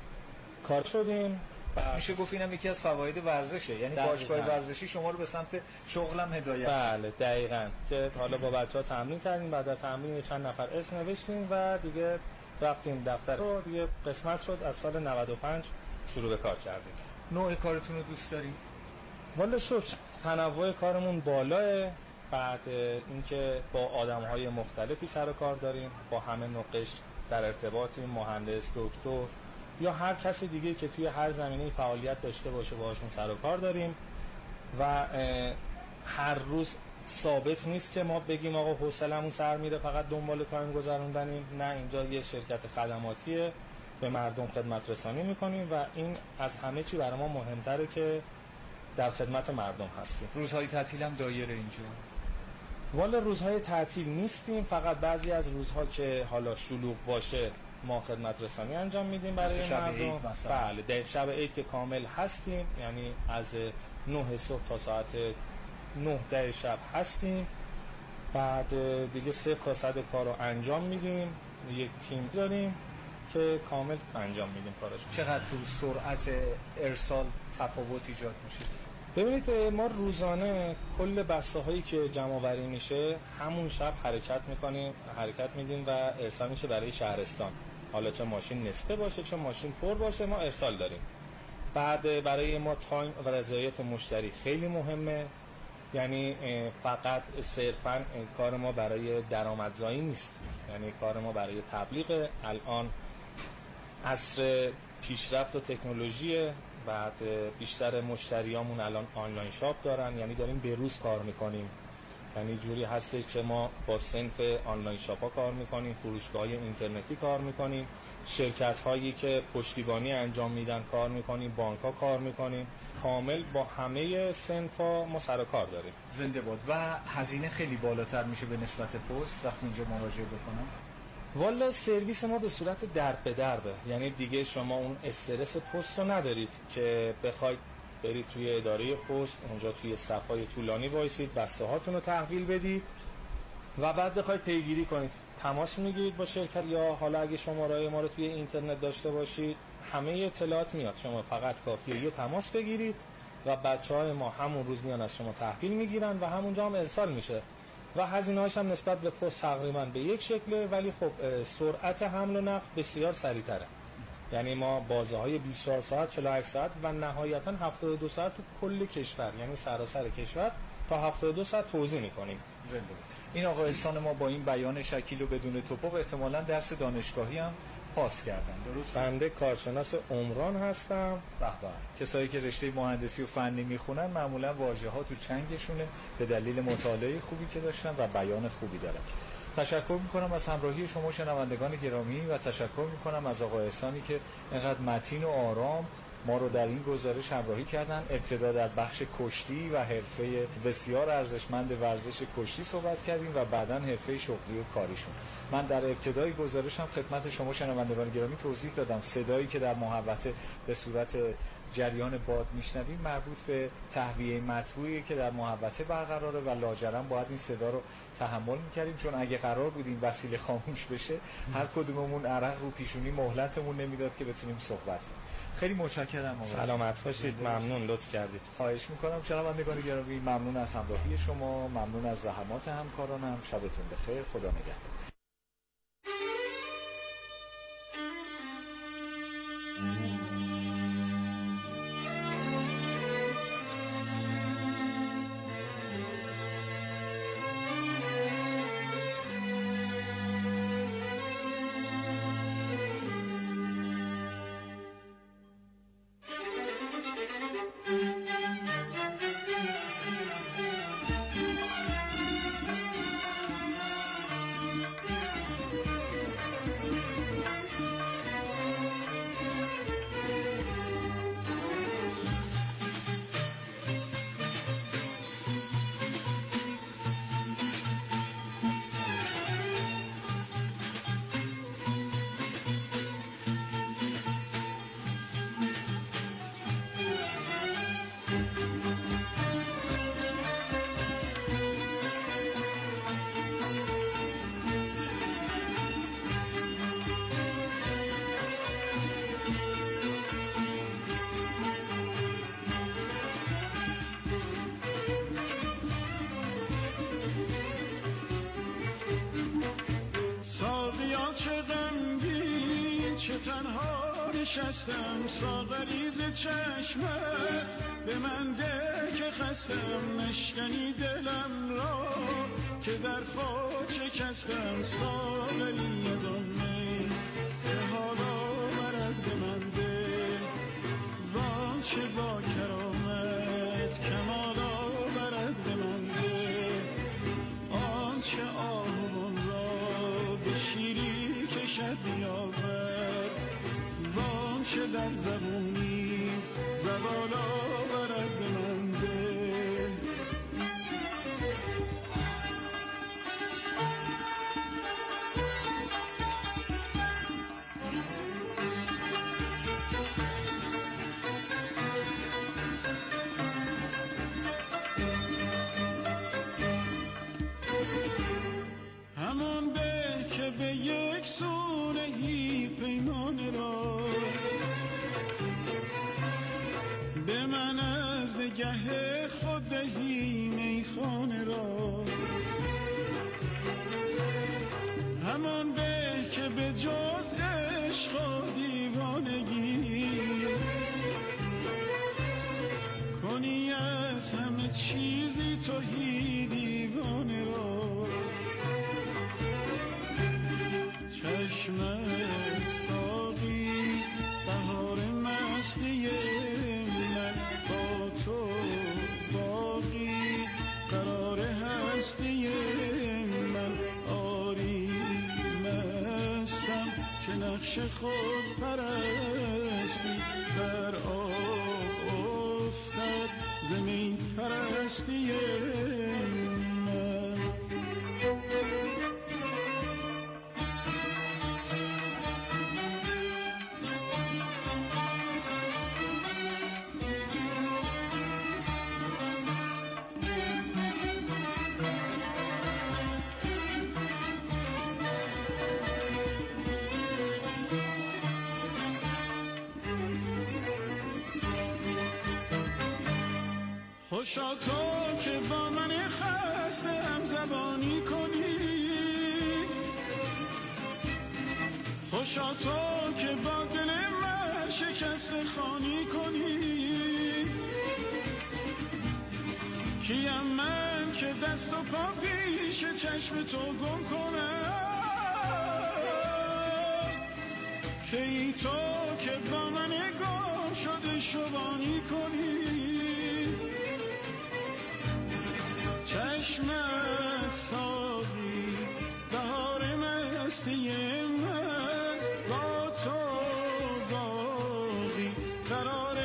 کار شدیم. پس میشه گفت اینم یکی از فواید ورزشه، یعنی باشگاه ورزشی شما رو به سمت شغلم هدایت کرد. بله دقیقاً، که حالا با بچه‌ها تمرین کردیم، بعد از تمرین چند نفر اسم نوشتیم و دیگه رفتیم دفتر رو، دیگه قسمت شد از سال نود و پنج شروع به کار کردیم. نوع کارتون رو دوست داریم؟ والا شکر تنوع کارمون بالاه، بعد اینکه با آدم‌های مختلفی سر و کار داریم، با همه نوع قشر در ارتباطیم، مهندس، دکتر یا هر کسی دیگه که توی هر زمینه‌ای فعالیت داشته باشه باهاشون سر و کار داریم و هر روز ثابت نیست که ما بگیم آقا حوصله‌مون سر میره فقط دنبال تایم گذروندنیم. نه، اینجا یه شرکت خدماتیه، به مردم خدمت رسانی میکنیم و این از همه چی برای ما مهمتره که در خدمت مردم هستیم. روزهای تعطیل هم دایره اینجا؟ والا روزهای تعطیل نیستیم، فقط بعضی از روزها که حالا شلوغ باشه ما خدمت رسانی انجام میدیم برای شب مردم. عید مثلا. بله دقیق شب عید که کامل هستیم، یعنی از نه صبح تا ساعت نه ده شب هستیم، بعد دیگه صفر تا صد کار رو انجام میدیم، یک تیم داریم که کامل انجام میدیم کارش. چقدر تو سرعت ارسال تفاوت ایجاد میشه؟ ببینید ما روزانه کل بسته هایی که جمع آوری میشه همون شب حرکت میکنیم، حرکت میدیم و ارسال میشه برای شهرستان. حالا چه ماشین نصفه باشه چه ماشین پر باشه ما ارسال داریم. بعد برای ما تایم و رضایت مشتری خیلی مهمه، یعنی فقط صرفا کار ما برای درآمدزایی نیست، یعنی کار ما برای تبلیغ. الان عصر پیشرفت و تکنولوژیه، بعد بیشتر مشتریامون الان آنلاین شاپ دارن، یعنی داریم به روز کار میکنیم، یعنی جوری هستش که ما با صنف آنلاین شاپ ها کار میکنیم، فروشگاه های اینترنتی کار میکنیم، شرکت هایی که پشتیبانی انجام میدن کار میکنیم، بانک ها کار میکنیم، کامل با همه صنف ها ما سر و کار داریم. زنده باد. و هزینه خیلی بالاتر میشه به نسبت پست وقتی اینجا مراجعه بکنم؟ والا سرویس ما به صورت درب به دربه، یعنی دیگه شما اون استرس پست رو ندارید که بخواید برید توی اداره پست اونجا توی صفهای طولانی وایسید بسته هاتون رو تحویل بدید و بعد بخواید پیگیری کنید. تماس میگیرید با شرکت یا حالا اگه شماره ما رو توی اینترنت داشته باشید همه اطلاعات میاد، شما فقط کافیه یه تماس بگیرید و بچهای ما همون روز میان از شما تحویل میگیرن و همونجا هم ارسال میشه و هزینه‌هاش هم نسبت به پست تقریبا به یک شکله، ولی خب سرعت حمل و نقل بسیار سریع‌تره. یعنی ما بازه‌های بیست و چهار ساعت، چهل و هشت ساعت و نهایتاً هفتاد و دو ساعت تو کل کشور، یعنی سراسر کشور تا هفتاد و دو ساعت توزیع می‌کنیم. زنده بود. این آقا احسان ما با این بیان شکیل و بدون توپق احتمالاً درس دانشگاهی هم پاس کردن، درست؟ بنده کارشناس عمران هستم. به به. کسایی که رشته مهندسی و فنی میخونن معمولا واژه‌ها تو چنگشونه به دلیل مطالعه خوبی که داشتن و بیان خوبی دارن. تشکر میکنم از همراهی شما شنوندگان گرامی و تشکر میکنم از آقا احسانی که اینقدر متین و آرام ما رو در این گزارش همراهی کردن. ابتدا در بخش کشتی و حرفه بسیار ارزشمند ورزش کشتی صحبت کردیم و بعداً حرفه شغلی و کاریشون. من در ابتدای گزارشم خدمت شما شنوندگان گرامی توضیح دادم صدایی که در محوطه به صورت جریان باد میشنویم مربوط به تهویه مطبوعی که در محوطه برقراره و لاجرم باید این صدا رو تحمل میکردیم، چون اگه قرار بود این وسیله خاموش بشه هر کدوممون عرق رو پیشونی مهلتمون نمیداد که بتونیم صحبت کنیم. خیلی متشکرم. سلامت باشید. ممنون، لطف کردید. خواهش میکنم. شنوندگان گرامی ممنون از همراهی شما، ممنون از زحمات همکارانم. شبتون بخیر. خدا نگهدار. نشستم ساغریز چشمت به من ده که خستم نشکنی دلم را که در خود شکستم ساغری از آن می به حالا برد به من ده وان چه با کرامت کمالا برد به من ده آن چه آهوان را به شیری کشد بیاور چه در زبونی زوالا برد به من ده همان به که به یک سونهی پیمان را به من از نگه خود دهی میخانه را همان به که به جز عشق و دیوانگی کنی از همه چیزی توهی دیوانه را چشمت ساقی بهار مستی من با تو باقی قرار هستی من آری مستم که نقش خود پرستی در آب افتد زمین پرستی من خوشا تو که با من خسته هم زبانی کنی خوشا تو که با دل من شکست خانی کنی کیم من که دست و پا پیش چشم تو گم کنم کی تو که با من گم شده شبانی کنی چشمت ساقی بهار مستی من با تو باقی قرار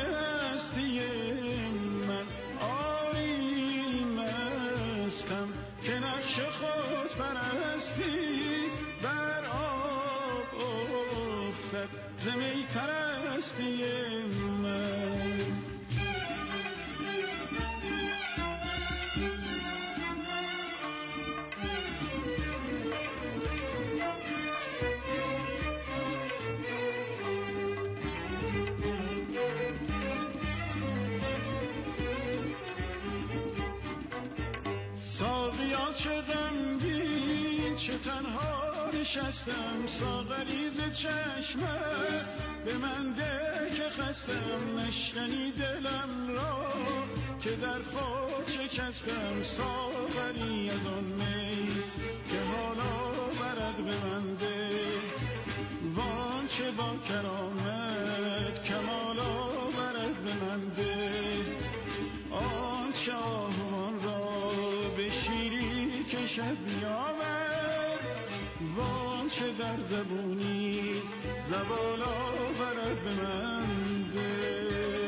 ساقیا چه غمگین چه تنها نشستم، ساغریز چشمت به من ده که خستم، نشکنی دلم را که در خود شکستم، ساغری از آن می که حالا برد به من ده، وان چه با کرامت کمالا برد به من ده، آن شاهوان را به شیری کشد بیاور، وان چه در زبونی زبالا برد به من ده.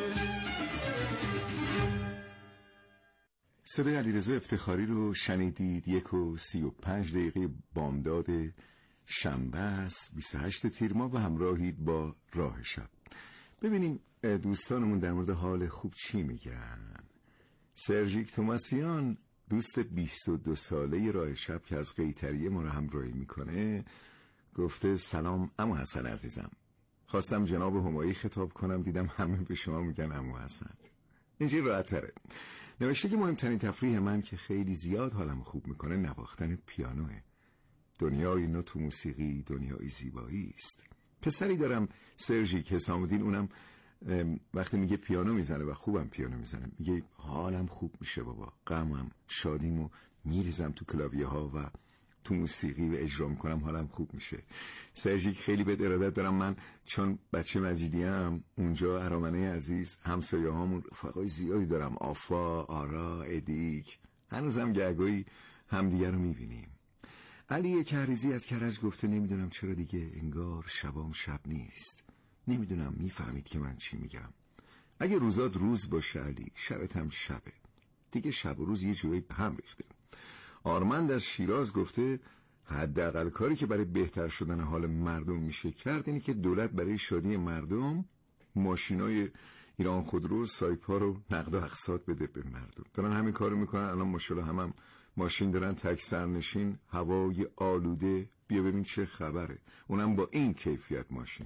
صدای علیرضا افتخاری رو شنیدید. یک و سی و پنج دقیقه بامداد شنبه است، بیست و هشت تیر ماه و همراهید با راه شب. ببینیم دوستانمون در مورد حال خوب چی میگن. سرژیک توماسیان دوست بیست و دو ساله راه شب که از قیطریه ما رو همراهی میکنه گفته سلام عمو حسن عزیزم، خواستم جناب همایی خطاب کنم، دیدم همه به شما میگن عمو حسن. اینجوری راحت تره. نوشته که مهمترین تفریح من که خیلی زیاد حالم خوب میکنه نواختن پیانوه. دنیای نو تو موسیقی دنیای زیبایی است. پسری دارم سرژیک حسام الدین، اونم وقتی میگه پیانو میزنه و خوبم پیانو میزنه میگه حالم خوب میشه بابا، غمم شادیمو میریزم تو کلاویه ها و تو موسیقی و اجرا میکنم حالم خوب میشه. سرژیک خیلی بهت ارادت دارم. من چون بچه مجیدیم اونجا ارامنه عزیز همسایه هامون رفقای زیادی دارم، آفا، آرا، ادیک، هنوزم گرگایی همدیگه رو میبینیم. علی کهریزی از کرج گفته نمیدونم چرا دیگه انگار شبام شب نیست، نمیدونم میفهمید که من چی میگم. اگه روزات روز باشه علی، شبت هم شبه دیگه، شب و روز یه جوری به هم ریخته. آرمند از شیراز گفته حداقل کاری که برای بهتر شدن حال مردم میشه کرد اینه که دولت برای شادی مردم ماشینای ایران خودرو سایپا رو نقد و اقساط بده به مردم. دارن همین کارو میکنن الان، ماشاءالله هم, هم ماشین دارن، تک سرنشین، هوای آلوده، بیا ببین چه خبره، اونم با این کیفیت ماشین.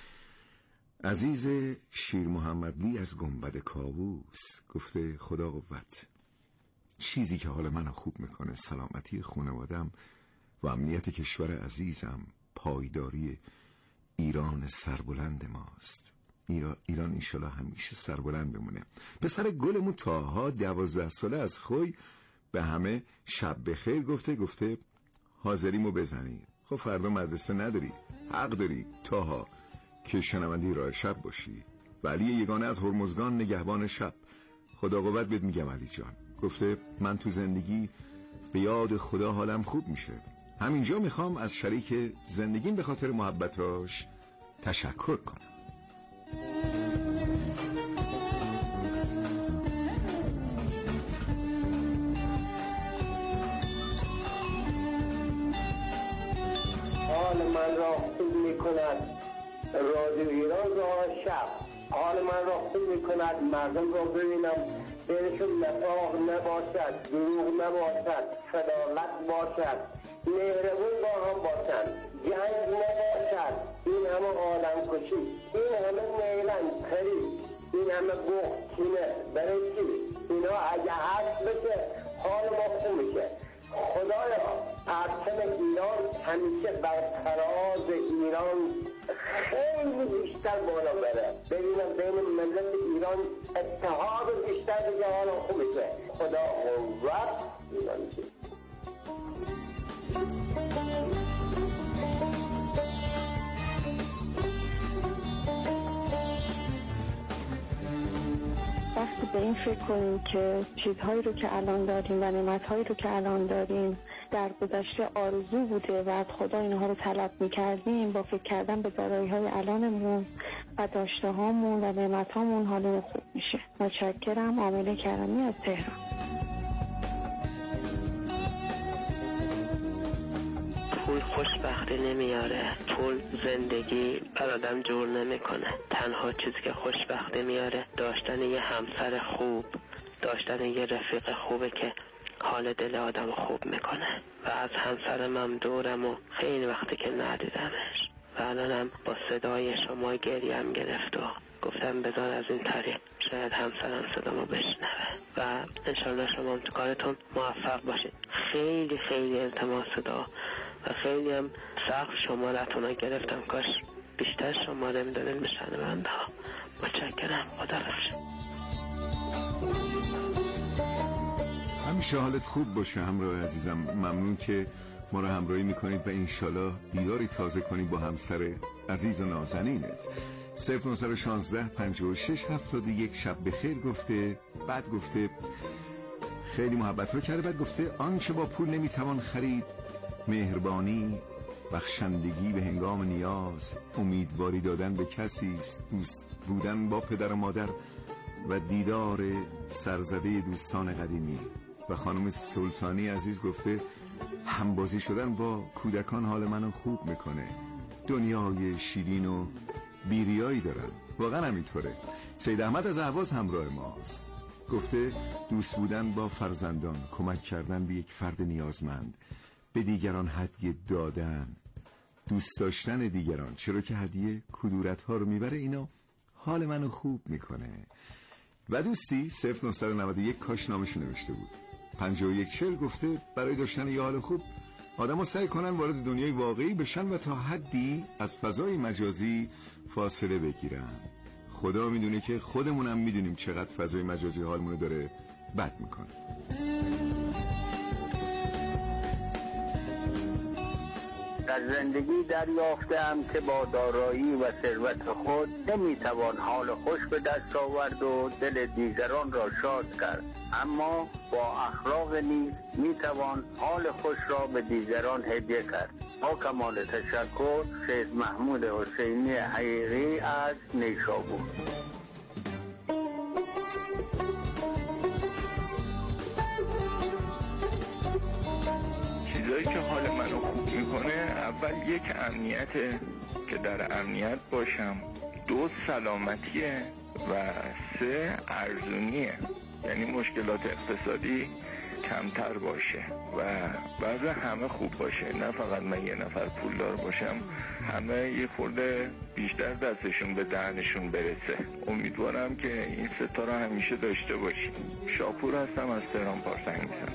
عزیز شیر محمدلی از گنبد کاووس گفته خدا قوت، چیزی که حال منو خوب میکنه سلامتی خانوادم و امنیت کشور عزیزم، پایداری ایران سربلند ماست. ایران, ایران انشالله همیشه سربلند بمونه. پسر گلمون تاها دوازده ساله از خوی به همه شب بخیر گفته گفته حاضریمو بزنید. خب فردا مدرسه نداری، حق داری تاها که شنونده راه شب باشی. ولی یگانه از هرمزگان نگهبان شب، خدا قوت بهت میگم علی جان. گفته من تو زندگی به یاد خدا حالم خوب میشه. همینجا میخوام از شریک زندگیم به خاطر محبتاش تشکر کنم. حال من را خوب میکند رادیو ایران راه شب، حال من را خوب میکند مردم را ببینم بینشون نفاق نباشد، دروغ نباشد، صداقت باشد، مهربون با هم باشد، جنگ نباشد، این همه آدم کشی، این همه میلن پری، این همه گفت کینه برای چی؟ اینا اگه هست بشه حال ما خوب میشه. خدایا پرچم ایران همیشه بر فراز ایران خیلی بیشتر بالا بره، ببینم بین ملت ایران اتحاد بیشتر بگه حالا خوب میشه. خدا قوت ایران چی. وقتی به این فکر کنیم که چیزهایی رو که الان داریم و نعمتهایی رو که الان داریم در گذشته آرزو بوده و از خدا اینها رو طلب می‌کردیم، با فکر کردن به دارایی‌های الانمون و داشته هامون و نعمت هامون حالمون خوب میشه. متشکرم. آمله کرمی از تهران. پول خوشبختی نمیاره، پول زندگی بر آدم جور نمیکنه. تنها چیزی که خوشبختی میاره داشتن یه همسر خوب، داشتن یه رفیق خوبه که حال دل آدم خوب میکنه. و از همسرم هم دورم و خیلی وقتی که ندیدمش و الانم با صدای شما گریم گرفت و گفتم بذار از این طریق شاید همسرم صدامو بشنوه و انشالله شما تو کارتون موفق باشید. خیلی خیلی التماس دعا و خیلی هم سخت شمارتون رو گرفتم، کاش بیشتر شماره میدادین به شنونده ها. متشکرم. خداحافظ. همیشه حالت خوب باشه همراه عزیزم. ممنون که ما رو همراهی میکنید و انشالله دیداری تازه کنید با همسر عزیز و نازنینت. صفر نه یک شش پنجاه و شش هفتاد و یک شب بخیر گفته، بعد گفته خیلی محبت رو کرده، بعد گفته آنچه با پول نمیتوان خرید مهربانی، بخشندگی به هنگام نیاز، امیدواری دادن به کسی است، دوست بودن با پدر و مادر و دیدار سرزده دوستان قدیمی. و خانم سلطانی عزیز گفته همبازی شدن با کودکان حال منو خوب میکنه، دنیای شیرین و بیریایی دارن. واقعا همینطوره. سید احمد از اهواز همراه ماست، گفته دوست بودن با فرزندان، کمک کردن به یک فرد نیازمند، به دیگران هدیه دادن، دوست داشتن دیگران، چرا که هدیه کدورت ها رو میبره، اینا حال منو خوب میکنه. و دوستی صفر نه نه یک کاش نامش نوشته بود پنجاه و یک چهل گفته برای داشتن یه حال خوب آدم ها سعی کنن وارد دنیای واقعی بشن و تا حدی از فضای مجازی فاصله بگیرن. خدا میدونه که خودمونم میدونیم چقدر فضای مجازی حالمونو داره بد میکنه. در زندگی دریافتم که با دارایی و ثروت خود نمیتوان حال خوش به دست آورد و دل دیگران را شاد کرد، اما با اخلاق نیز میتوان حال خوش را به دیگران هدیه کرد. با کمال تشکر، سید محمود حسینی حقیقی از نیشابور. چیزایی که حال منو خوب میکنه، اول یک امنیته که در امنیت باشم، دو سلامتیه و سه ارزونیه، یعنی مشکلات اقتصادی کمتر باشه و بعض همه خوب باشه، نه فقط من یه نفر پولدار باشم، همه یه خورده بیشتر دستشون به دهنشون برسه. امیدوارم که این ستا رو همیشه داشته باشیم. شاپور هستم از تهران پارسنگ میزنم.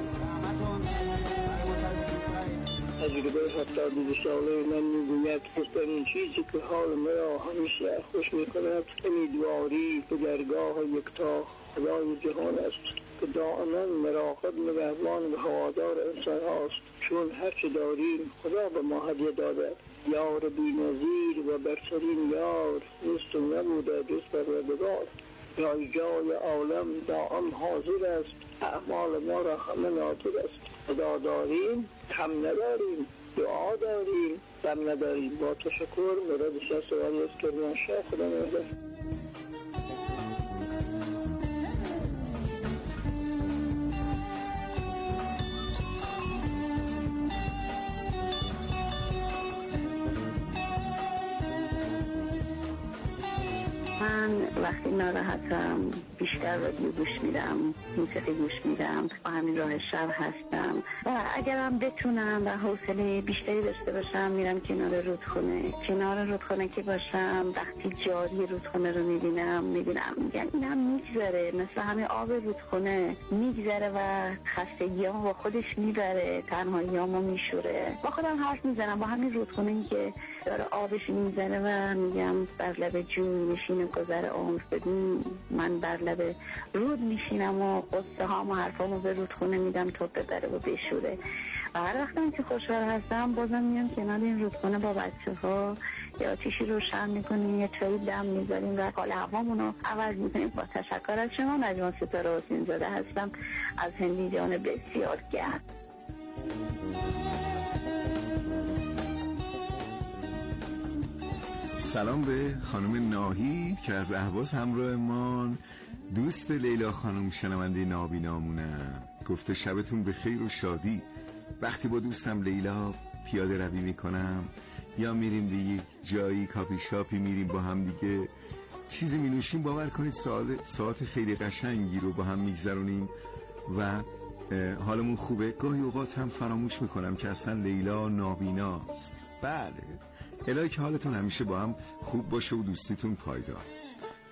تجربه هفتاد و دو ساله من میگوید بهترین چیزی که حال مرا همیشه خوش میکند امیدواری به درگاه یکتا خدای جهان است که دائما مراقب، نگهبان و هوادار انسان هاست، چون هرچه داریم خدا به ما هدیه داده. یار بی‌نظیر و برترین یار نیست و نبوده جز پروردگار. جای جای عالم دائم حاضر است، اعمال ما را همه ناطق است. خدا داریم، کم نداریم، دعا داریم، غم نداریم. با تشکر، مراد شاه سوالی از کرمانشاه. خدا نگهدار. من وقتی ناراحتم بیشتر رادیو گوش میدم، موسیقی گوش میدم، با همین راه شب هستم و اگرم بتونم و حوصله بیشتری داشته باشم میرم کنار رودخونه. کنار رودخونه که باشم وقتی جاری رودخونه رو میبینم میبینم میگم اینم میگذره، مثل همین آب رودخونه میگذره و خستگیام با خودش میبره، تنهاییامو میشوره. با خودم حرف میزنم با همین رودخونه که داره آبش میزنه و میگم بر لب جون میشینه گذر عمر، بدون من بر لب رود میشینم و قصه هام و حرفامو به رودخونه میدم تا ببره و بشوره. و هر وقتم که خوشحال هستم بازم میام کنار این رودخونه با بچه ها یا آتیشی روشن میکنیم، یه چایی دم میذاریم و حال هوامونو عوض میکنیم. با تشکر از شما. نجما ستاره حسین زاده هستم از هندیجان بسیار گرم. سلام به خانم ناهید که از اهواز همراه ما، دوست لیلا خانم شنونده نابینامونم. گفته شبتون به خیر و شادی. وقتی با دوستم لیلا پیاده روی میکنم یا میریم به یک جایی کافی شاپی میریم با هم دیگه چیزی می نوشیم، باور کنید ساعت خیلی قشنگی رو با هم میگذرونیم و حالمون خوبه. گاهی اوقات هم فراموش میکنم که اصلا لیلا نابیناست. بله، الهی که حالتون همیشه با هم خوب باشه و دوستیتون پایدار.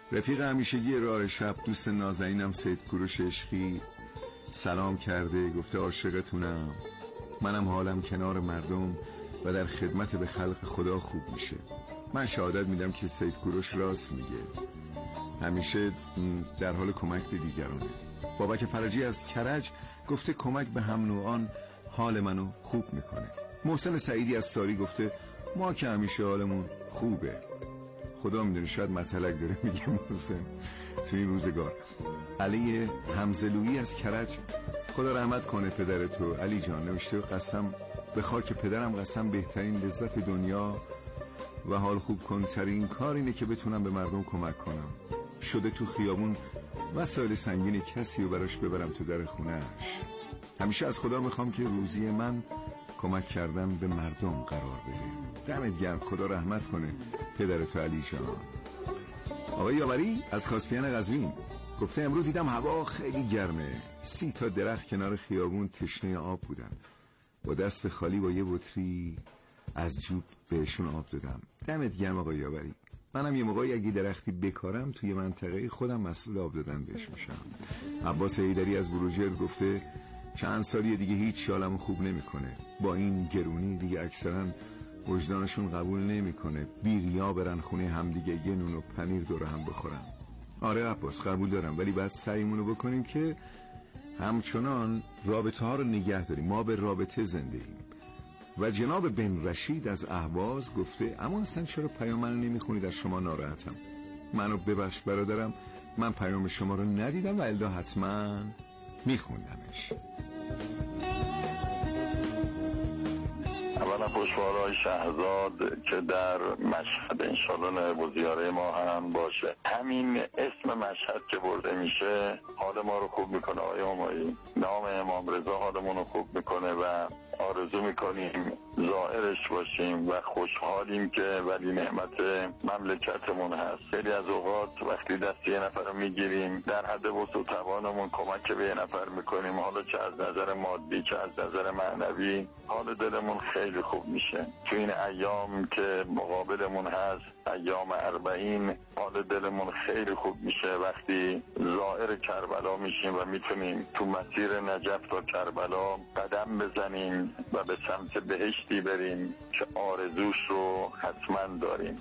رفیق همیشگی راه شب، دوست نازنینم سید کوروش عشقی سلام کرده، گفته عاشقتونم، منم حالم کنار مردم و در خدمت به خلق خدا خوب میشه. من شهادت میدم که سید کوروش راست میگه، همیشه در حال کمک به دیگرانه. بابک فرجی از کرج گفته کمک به هم نوعان حال منو خوب میکنه. محسن سعیدی از ساری گفته ما که همیشه حالمون خوبه. خدا میدونه شاید مطلق داره میگه محسن تو این روزگار. علی حمزلویی از کرج خدا رحمت کنه پدرتو علی جان، نوشته قسم به خاک پدرم قسم بهترین لذت دنیا و حال خوب کنترین کار اینه که بتونم به مردم کمک کنم. شده تو خیابون وسایل سنگین کسی رو براش ببرم تو در خونهش. همیشه از خدا میخوام که روزی من کمک کردن به مردم قرار بده. دمت گرم، خدا رحمت کنه پدرتو علی جان. آقای یاوری از کاسپیان قزوین گفته امروز دیدم هوا خیلی گرمه، سی تا درخت کنار خیابون تشنه آب بودن، با دست خالی با یه بطری از جوب بهشون آب دادم. دمت گرم آقای یاوری. منم یه موقعی اگه درختی بکارم توی منطقه خودم مسئول آب دادن بهش میشم. عباس حیدری از بروجرد گفته چند سالی دیگه هیچ حالمو خوب نمیکنه، با این گرونی دیگه اکثرا وجدانشون قبول نمیکنه بیریا برن خونه همدیگه یه نون و پنیر دور هم بخورن. آره عباس قبول دارم، ولی بعد سعیمونو بکنیم که همچنان رابطه ها رو نگه داریم. ما به رابطه زنده ایم. و جناب بن رشید از اهواز گفته اما اصلا چرا پیام منو نمیخونید؟ از شما ناراحتم. منو ببخش برادرم، من پیام شما رو ندیدم و الدا حتما میخوندمش. اولا پشتوارهای شهزاد که در مشهد انشالله نایب الزیاره ما هم باشه. همین اسم مشهد که برده میشه حال ما رو خوب میکنه. آقای امایی نام امام رضا حالمون رو خوب میکنه و آرزو میکنیم زائرش باشیم و خوشحالیم که ولی نعمت مملکتمون هست. خیلی از اوقات وقتی دست یه نفر رو میگیریم در حد وسع و توانمون کمک به یه نفر میکنیم، حالا چه از نظر مادی چه از نظر معنوی، حال دلمون خیلی خوب میشه. تو این ایام که مقابلمون هست، ایام اربعین، حال دلمون خیلی خوب میشه وقتی زائر کربلا میشیم و میتونیم تو مسیر نجف تا کربلا قدم بزنیم و به سمت بهشتی بریم که آرزوش رو حتما داریم.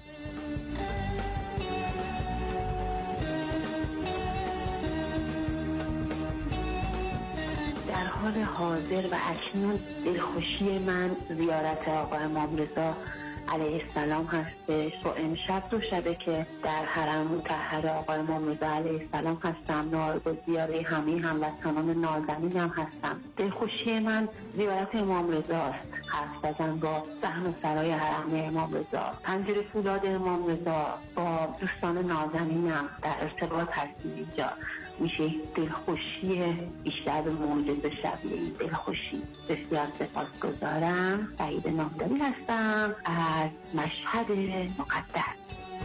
در حال حاضر و اکنون دلخوشی من زیارت آقا امام رضا علیه السلام هستش و امشب دو شبه که در حرم مطهر آقا امام رضا علیه السلام هستم، نایب زیاره همه هموطنان نازنینم هستم. دلخوشی من زیارت امام رضا است. حرف زدن با صحن سرای حرم امام رضا، پنجره فولاد امام رضا، با دوستان نازنینم در ارتباط هستیم. اینجا میشه دلخوشی بیشتر به معجزه شبیه دلخوشی. بسیار سپاسگزارم. سعید نامداری هستم از مشهد مقدس.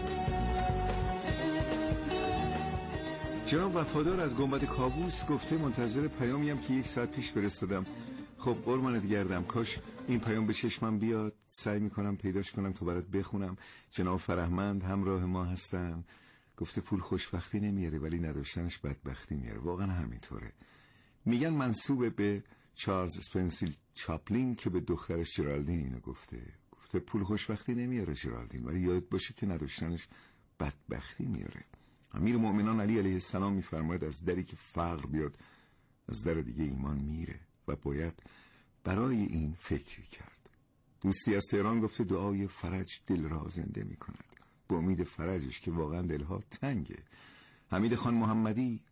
جناب وفادار از گنبد کابوس گفته منتظر پیامیم که یک ساعت پیش فرستادم. خب قربانت گردم، کاش این پیام به چشمم بیاد. سعی میکنم پیداش کنم تا برات بخونم. جناب فرهمند همراه ما هستن. گفته پول خوشبختی نمیاره ولی نداشتنش بدبختی میاره. واقعا همینطوره. میگن منسوب به چارلز اسپنسیل چاپلین که به دخترش جرالدین اینو گفته. گفته پول خوشبختی نمیاره جرالدین، ولی یاد باشه که نداشتنش بدبختی میاره. امیر مؤمنان علی علیه السلام میفرماید از دری که فقر بیاد از در دیگه ایمان میره و باید برای این فکری کرد. دوستی از تهران گفته دعای فرج دل را زنده میکند، با امید فرجش که واقعا دلها تنگه. حمید خان محمدی